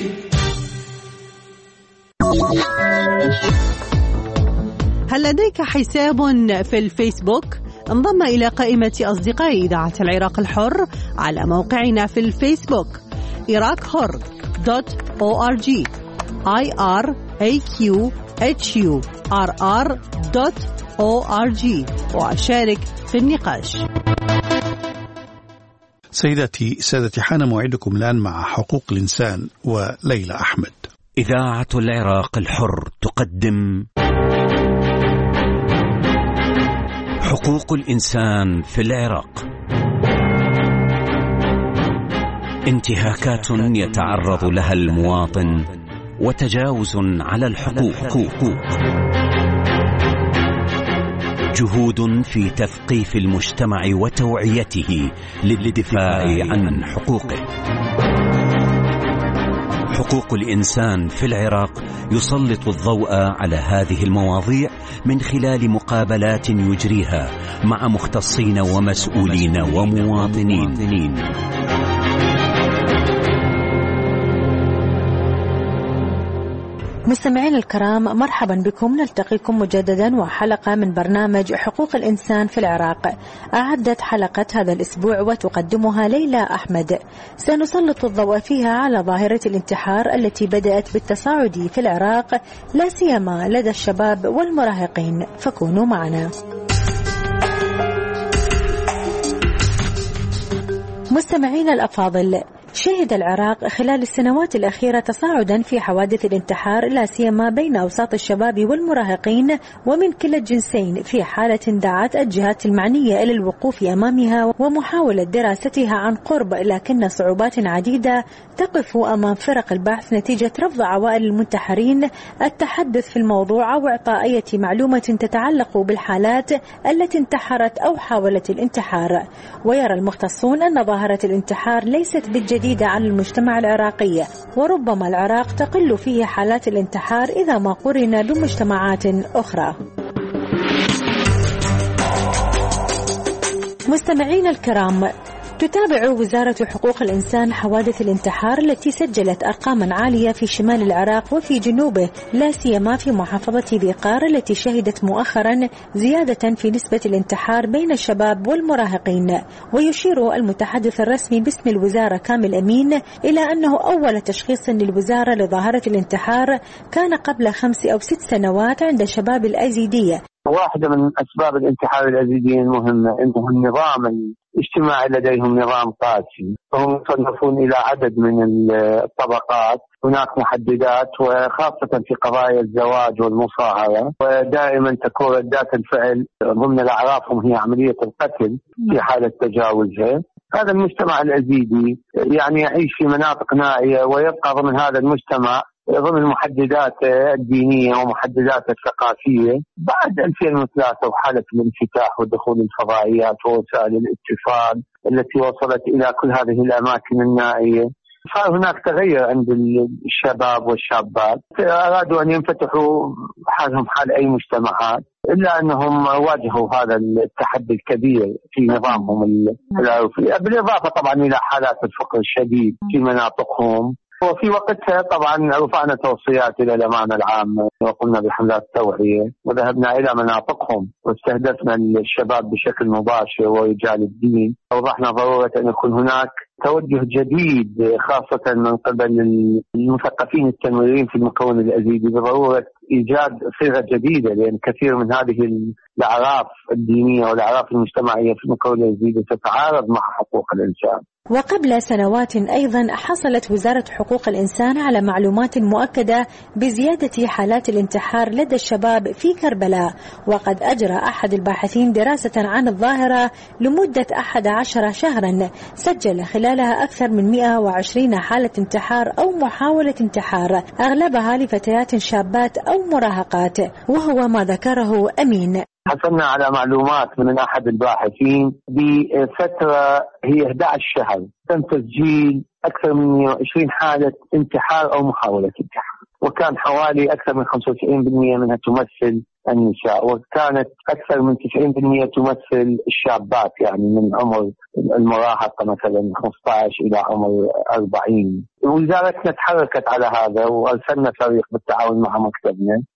هل لديك حساب في الفيسبوك؟ انضم إلى قائمة أصدقاء إذاعة العراق الحر على موقعنا في الفيسبوك. إيراك حر دوت أو آر جي I R A Q H U R R دوت أو آر جي وأشارك في النقاش. سيداتي سادتي، حان موعدكم الآن مع حقوق الإنسان وليلى أحمد. إذاعة العراق الحر تقدم حقوق الإنسان في العراق. انتهاكات يتعرض لها المواطن وتجاوز على الحقوق، جهود في تثقيف المجتمع وتوعيته للدفاع عن حقوقه. حقوق الإنسان في العراق يسلط الضوء على هذه المواضيع من خلال مقابلات يجريها مع مختصين ومسؤولين ومواطنين. مستمعين الكرام، مرحبا بكم، نلتقيكم مجددا وحلقة من برنامج حقوق الإنسان في العراق. أعدت حلقة هذا الأسبوع وتقدمها ليلى أحمد. سنسلط الضوء فيها على ظاهرة الانتحار التي بدأت بالتصاعد في العراق، لا سيما لدى الشباب والمراهقين، فكونوا معنا. مستمعين الأفاضل، شهد العراق خلال السنوات الأخيرة تصاعدا في حوادث الانتحار، لا سيما بين أوساط الشباب والمراهقين ومن كلا الجنسين، في حالة دعت الجهات المعنية إلى الوقوف أمامها ومحاولة دراستها عن قرب، لكن صعوبات عديدة تقف أمام فرق البحث نتيجة رفض عوائل المنتحرين التحدث في الموضوع أو إعطاء أي معلومة تتعلق بالحالات التي انتحرت أو حاولت الانتحار. ويرى المختصون أن ظاهرة الانتحار ليست بالجديدة جديدة على المجتمع العراقي، وربما العراق تقل فيه حالات الانتحار إذا ما قرن بمجتمعات أخرى. مستمعين الكرام، تتابع وزارة حقوق الإنسان حوادث الانتحار التي سجلت أرقاما عالية في شمال العراق وفي جنوبه، لا سيما في محافظة ذي قار التي شهدت مؤخرا زيادة في نسبة الانتحار بين الشباب والمراهقين. ويشير المتحدث الرسمي باسم الوزارة كامل أمين إلى أنه أول تشخيص للوزارة لظاهرة الانتحار كان قبل خمس أو ست سنوات عند شباب الأزيدية. واحدة من أسباب الانتحار الأزيديين المهمة أنه النظام الاجتماعي لديهم نظام قاسي، فهم يصنفون إلى عدد من الطبقات. هناك محددات، وخاصة في قضايا الزواج والمصاهرة، ودائما تكون ردات الفعل ضمن الأعرافهم هي عملية القتل في حالة تجاوزها. هذا المجتمع الأزيدي يعني يعيش في مناطق نائية، ويبقى ضمن هذا المجتمع ضمن المحددات الدينية ومحددات الثقافية. بعد ألفين وثلاثة وحالة الانفتاح ودخول الفضائيات ووسائل الاتصال التي وصلت إلى كل هذه الأماكن النائية، صار هناك تغير عند الشباب والشابات، أرادوا أن ينفتحوا حالهم حال أي مجتمعات، إلا أنهم واجهوا هذا التحدي الكبير في نظامهم العرفي، بالإضافة طبعا إلى حالات الفقر الشديد في مناطقهم. وفي وقتها طبعا رفعنا توصيات إلى الأمانة العامة وقمنا بحملات توعية، وذهبنا إلى مناطقهم واستهدفنا الشباب بشكل مباشر ورجال الدين. أوضحنا ضرورة أن يكون هناك توجه جديد خاصة من قبل المثقفين التنويريين في المكون الأزيدي بضرورة إيجاد صيغة جديدة، لأن كثير من هذه الأعراف الدينية والأعراف المجتمعية في المكون الأزيدي تتعارض مع حقوق الإنسان. وقبل سنوات أيضا حصلت وزارة حقوق الإنسان على معلومات مؤكدة بزيادة حالات الانتحار لدى الشباب في كربلاء، وقد أجرى أحد الباحثين دراسة عن الظاهرة لمدة أحد عشر شهرا سجل خلالها أكثر من مئة وعشرين حالة انتحار أو محاولة انتحار، أغلبها لفتيات شابات أو مراهقات، وهو ما ذكره أمين. حصلنا على معلومات من أحد الباحثين بفترة هي أحد عشر شهر تم تسجيل أكثر من مئة وعشرين حالة انتحار أو محاولة انتحار، وكان حوالي أكثر من خمسة وتسعين بالمئة منها تمثل النساء، وكانت أكثر من تسعين بالمئة تمثل الشابات، يعني من عمر المراهقة مثلا خمسة عشر إلى عمر أربعين. وزارتنا تحركت على هذا وأرسلنا فريق بالتعاون مع مكتبنا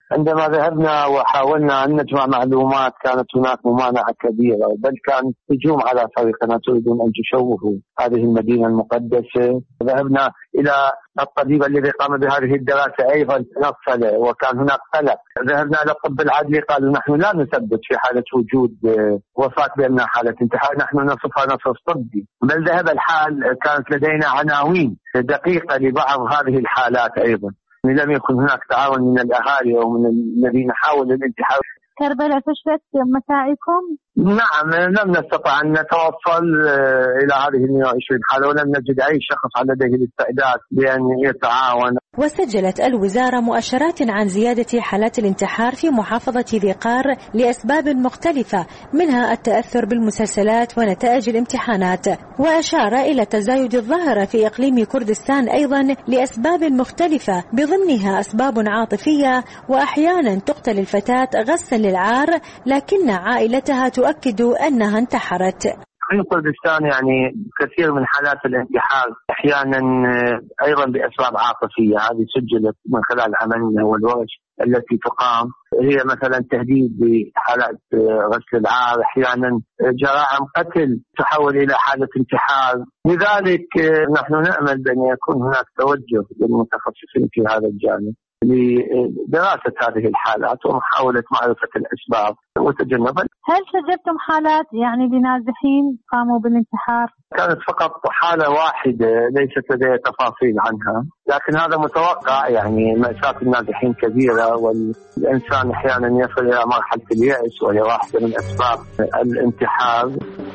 عندما ذهبنا وحاولنا أن نجمع معلومات كانت هناك ممانعة كبيرة، بل كان هجوم على طريقنا، تريدون أن تشوهوا هذه المدينة المقدسة. ذهبنا إلى الطبيب الذي قام بهذه الدراسة أيضا تنصل وكان هناك قلق. ذهبنا إلى الطب العدلي، قالوا نحن لا نثبت في حالة وجود وفاة بأنها حالة انتحار، نحن نصفها نصف طبي. بل ذهب الحال كانت لدينا عناوين دقيقة لبعض هذه الحالات أيضا. لم يكن هناك تعاون من الأهالي ومن الذين حاولوا الانتحار. كربلاء فشلت مساعيكم؟ نعم، لم نستطع أن نتوصل إلى هذه المئة وعشرين حالة، ولم نجد أي شخص لديه الاستعداد بأن يتعاون. وسجلت الوزارة مؤشرات عن زيادة حالات الانتحار في محافظة ذي قار لأسباب مختلفة، منها التأثر بالمسلسلات ونتائج الامتحانات. وأشار إلى تزايد الظاهرة في إقليم كردستان أيضا لأسباب مختلفة، بضمنها أسباب عاطفية، وأحيانا تقتل الفتاة غسا للعار لكن عائلتها تؤكد أنها انتحرت. في كردستان يعني كثير من حالات الانتحار أحيانا أيضا بأسباب عاطفية، هذه سجلت من خلال عملنا والورش التي تقام. هي مثلا تهديد بحالات غسل العار، أحيانا جرائم قتل تحول إلى حالة انتحار. لذلك نحن نأمل بأن يكون هناك توجه للمتخصصين في هذا الجانب لدراسة هذه الحالات ومحاولة معرفة الأسباب وتجنبها. هل سجلتم حالات يعني لنازحين قاموا بالانتحار؟ كانت فقط حالة واحدة، ليست لدي تفاصيل عنها، لكن هذا متوقع. يعني مأساة النازحين كبيرة، والإنسان أحيانا يصل إلى مرحلة اليأس وهي واحدة من أسباب الانتحار.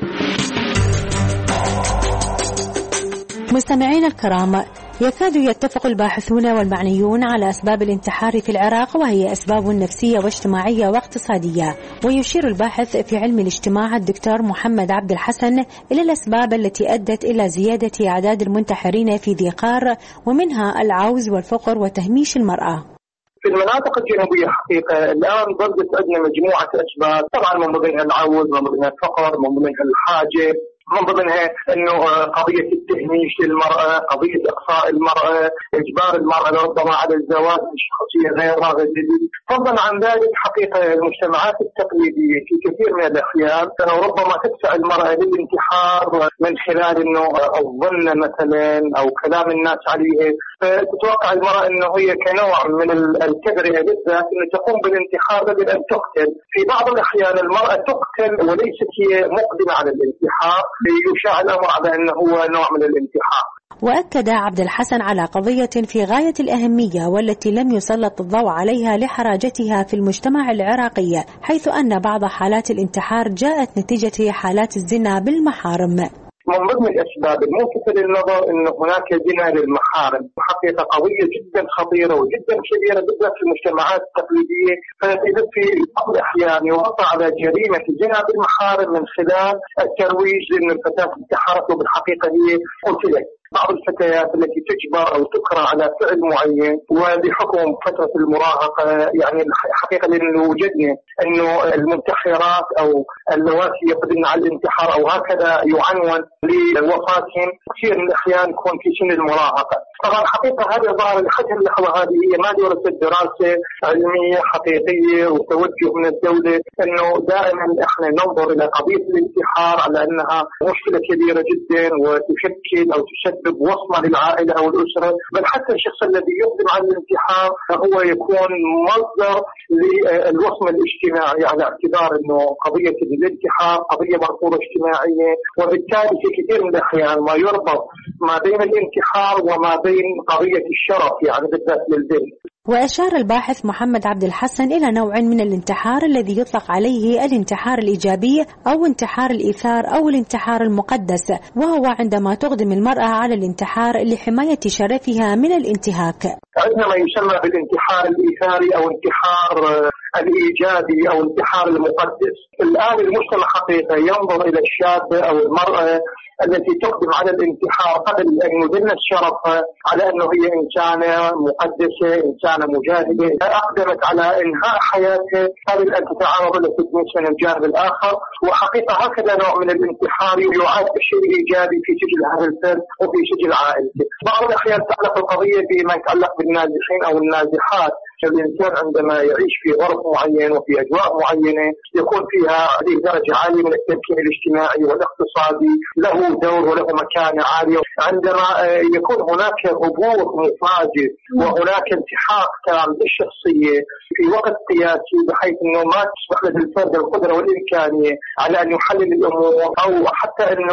مستمعين الكرام، يكاد يتفق الباحثون والمعنيون على أسباب الانتحار في العراق، وهي أسباب نفسية واجتماعية واقتصادية. ويشير الباحث في علم الاجتماع الدكتور محمد عبد الحسن إلى الأسباب التي أدت إلى زيادة أعداد المنتحرين في ذي قار، ومنها العوز والفقر وتهميش المرأة. في المناطق الجنوبية حقيقة الآن ضدت عندنا مجموعة أسباب، طبعا من ضمنها العوز، من ضمنها الفقر، من ضمنها الحاجة، من ضمنها انه قضيه التهميش للمراه، قضيه اقصاء المراه، اجبار المراه ربما على الزواج من شخصيه غير راغبه. فضلا عن ذلك حقيقه المجتمعات التقليديه في كثير من الاحيان ربما تدفع المراه للانتحار من خلال انه الظن مثلا او كلام الناس عليه، فتتوقع المراه انه هي كنوع من التبرئه بالذات انه تقوم بالانتحار بدل ان تقتل. في بعض الاحيان المراه تقتل وليست هي مقدمه على الانتحار، يشاع الأمر على أنه هو نوع من الانتحار. وأكد عبد الحسن على قضية في غاية الأهمية والتي لم يسلط الضوء عليها لحراجتها في المجتمع العراقي، حيث أن بعض حالات الانتحار جاءت نتيجة حالات الزنا بالمحارم. من ضمن الأسباب الملفتة للنظر أن هناك زنا للمحارم، حقيقة قضية جدا خطيرة وجدا كبيرة بالذات في المجتمعات التقليدية، فتجد في بعض الأحيان يوقع على جريمة الزنا بالمحارم من خلال الترويج لأن الفتاة انتحرت وبالحقيقة هي قتلت. بعض الفتيات التي تجبر أو تكره على فعل معين وبحكم فترة المراهقة، يعني حقيقة لأنه وجدنا أنه المنتحرات أو اللواتي يقدمن على الانتحار أو هكذا يعنون لوفاتهم كثير من الأحيان يكون في سن المراهقة. طبعا حقيقة هذه الظاهرة لحد اللحظة هذه هي ما درست دراسة علمية حقيقية وتوجه من الدولة أنه دائما احنا ننظر إلى قضية الانتحار على أنها مشكلة كبيرة جدا وتشكل أو تسبب وصمة للعائلة أو الأسرة، بل حتى الشخص الذي يقدم على الانتحار هو يكون مصدر للوصمة الاجتماعي على اعتبار أنه قضية الانتحار قضية مرفوضة اجتماعية، وبالتالي في كثير من الأحيان ما يربط ما بين الانتحار وما بين قضية الشرف يعني بالذات للبنت. وأشار الباحث محمد عبد الحسن إلى نوع من الانتحار الذي يطلق عليه الانتحار الإيجابي أو انتحار الإيثار أو الانتحار المقدس، وهو عندما تقدم المرأة على الانتحار لحماية شرفها من الانتهاك. عندنا ما يسمى بالانتحار الإيثاري أو انتحار الإيجابي أو انتحار المقدس. الآن المجتمع حقيقة ينظر إلى الشاب أو المرأة التي تقدم على الانتحار قبل أن يدنس شرفها على أنه هي إنسانة مقدسة، إنسانة مجاهدة أقدمت على إنهاء حياتها قبل أن تتعرض للتدنيس من الجانب الآخر. وحقيقة هكذا نوع من الانتحار يعاد شيء إيجابي في سجل هذا الفرد وفي سجل عائلته. بعض الأحيان تعلق القضية بما يتعلق بالنازحين أو النازحات الإنسان عندما يعيش في ظرف معين وفي أجواء معينة يكون فيها هذه درجة عالية من التمكين الاجتماعي والاقتصادي، له دور وله مكانة عالية. عندما يكون هناك هبوط مفاجئ وهناك انسحاق تام بالشخصية في وقت قياسي بحيث أنه ما تصبح لدى الفرد القدرة والإمكانية على أن يحلل الأمور أو حتى أنه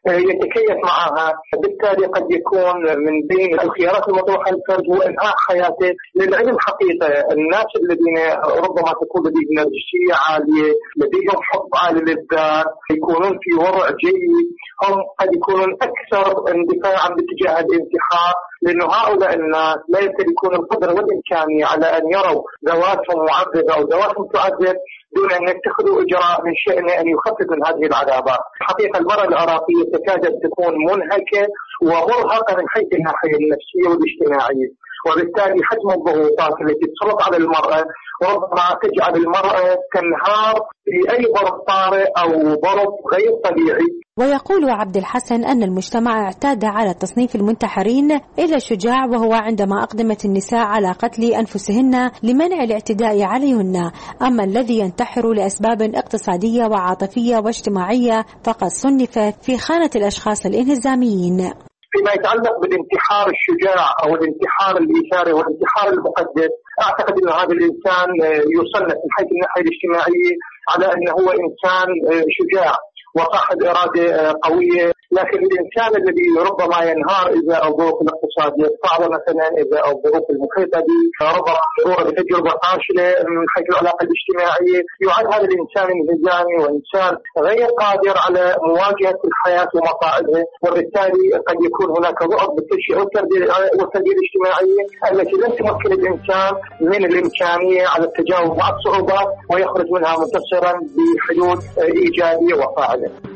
يتكيف معها، بالتالي قد يكون من بين الخيارات المطروحة للفرد هو إنهاء حياته. للعلم حقيقة الناس الذين ربما تكون لديهم نرجسية عالية، لديهم حب عالي للذات، يكونون في وضع جيد، هم قد يكونون أكثر اندفاعا باتجاه الانتحار، لأنه هؤلاء الناس لا يمتلكون القدرة والإمكانية على أن يروا ذواتهم معذبة أو ذواتهم تعذب دون أن يتخذوا إجراء من شأنه أن يخفف من هذه العذابات. حقيقة المرأة العراقية تكاد أن تكون منهكة ومرهقة من حيث الناحية النفسية والاجتماعية، وبالتالي حجم الضغوطات التي تسلط على المرأة ربما تجعل المرأة تنهار في أي ظرف طارئ أو ظرف غير طبيعي. ويقول عبد الحسن أن المجتمع اعتاد على تصنيف المنتحرين إلى شجاع، وهو عندما أقدمت النساء على قتل أنفسهن لمنع الاعتداء عليهن، أما الذي ينتحر لأسباب اقتصادية وعاطفية واجتماعية فقد صنف في خانة الأشخاص الانهزاميين. فيما يتعلق بالانتحار الشجاع أو الانتحار الإثاري والانتحار المقدس، أعتقد أن هذا الإنسان يصنف من حيث الناحية الاجتماعية على أنه هو إنسان شجاع وصاحب إرادة قوية، لكن الإنسان الذي ربما ينهار إذا الظروف الاقتصادية صعبة مثلا، إذا الظروف المحيطة به ربما مرور بتجربة فاشلة من حيث العلاقة الاجتماعية، يعد هذا الإنسان انهزامي وإنسان غير قادر على مواجهة الحياة ومصائبها، وبالتالي قد يكون هناك ضعف بالتشجيع والتربية الاجتماعية التي لم تمكن الإنسان من الإمكانية على التجاوز مع الصعوبات ويخرج منها منتصرا بحلول إيجابية وفاعلة.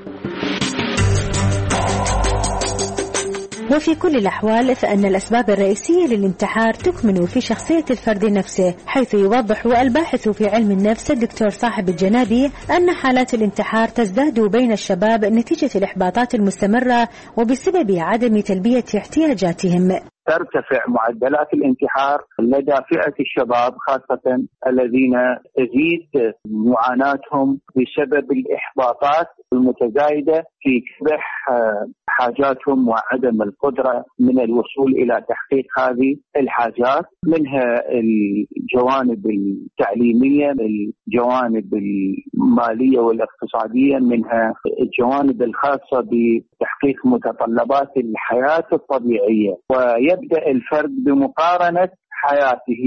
وفي كل الأحوال فإن الأسباب الرئيسية للانتحار تكمن في شخصية الفرد نفسه، حيث يوضح الباحث في علم النفس الدكتور صاحب الجنابي أن حالات الانتحار تزداد بين الشباب نتيجة الإحباطات المستمرة وبسبب عدم تلبية احتياجاتهم. ترتفع معدلات الانتحار لدى فئة الشباب خاصة الذين تزيد معاناتهم بسبب الإحباطات المتزايدة في كبح حاجاتهم وعدم القدرة من الوصول إلى تحقيق هذه الحاجات، منها الجوانب التعليمية، الجوانب المالية والاقتصادية، منها الجوانب الخاصة بتحقيق متطلبات الحياة الطبيعية. ويبدأ الفرد بمقارنة حياته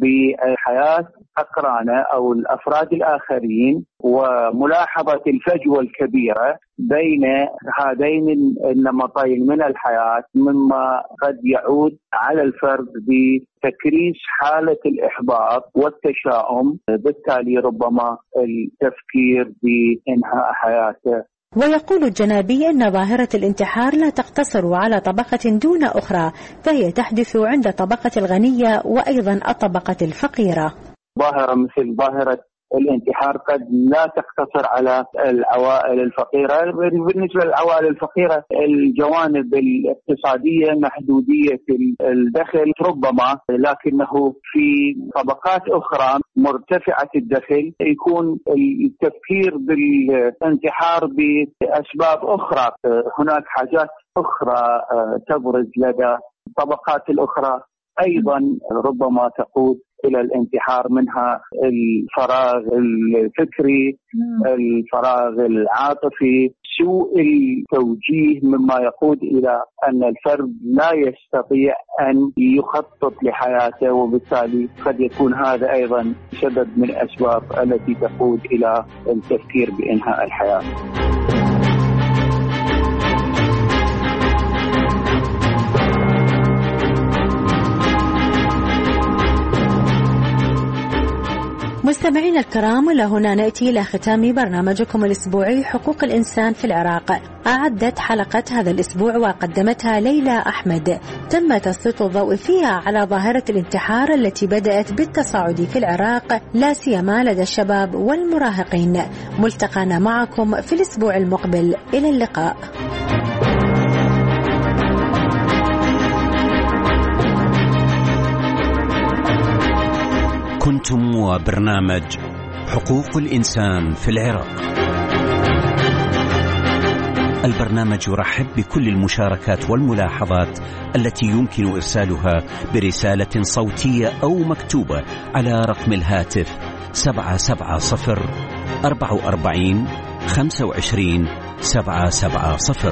بحياة أقرانه أو الأفراد الآخرين، وملاحظة الفجوة الكبيرة بين هذين النمطين من الحياة، مما قد يعود على الفرد بتكريس حالة الإحباط والتشاؤم، بالتالي ربما التفكير بإنهاء حياته. ويقول الجنابي أن ظاهرة الانتحار لا تقتصر على طبقة دون أخرى، فهي تحدث عند الطبقة الغنية وأيضا الطبقة الفقيرة. ظاهرة مثل ظاهرة الانتحار قد لا تقتصر على العوائل الفقيرة. بالنسبة للعوائل الفقيرة الجوانب الاقتصادية محدودية الدخل ربما، لكنه في طبقات أخرى مرتفعة الدخل يكون التفكير بالانتحار بأسباب أخرى. هناك حاجات أخرى تبرز لدى الطبقات الأخرى أيضا ربما تقود إلى الانتحار، منها الفراغ الفكري، الفراغ العاطفي، سوء التوجيه، مما يقود إلى أن الفرد لا يستطيع أن يخطط لحياته، وبالتالي قد يكون هذا أيضا سبب من الأسباب التي تقود إلى التفكير بإنهاء الحياة. مستمعينا الكرام، لهنا نأتي إلى ختام برنامجكم الأسبوعي حقوق الإنسان في العراق. أعدت حلقة هذا الأسبوع وقدمتها ليلى أحمد، تم تسليط الضوء فيها على ظاهرة الانتحار التي بدأت بالتصاعد في العراق، لا سيما لدى الشباب والمراهقين. ملتقانا معكم في الأسبوع المقبل، إلى اللقاء. كنتم وبرنامج حقوق الإنسان في العراق. البرنامج يرحب بكل المشاركات والملاحظات التي يمكن إرسالها برسالة صوتية أو مكتوبة على رقم الهاتف سبعة سبعة صفر أربعة وأربعين خمسة وعشرين سبعة سبعة صفر.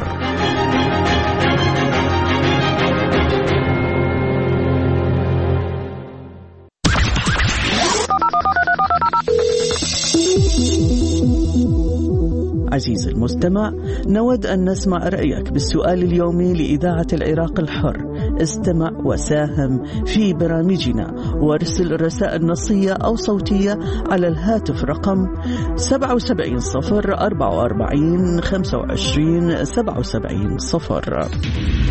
عزيزي المستمع، نود أن نسمع رأيك بالسؤال اليومي لإذاعة العراق الحر. استمع وساهم في برامجنا وارسل رسائل نصية أو صوتية على الهاتف رقم سبعة سبعة صفر أربعة وأربعين خمسة وعشرين سبعة سبعة صفر.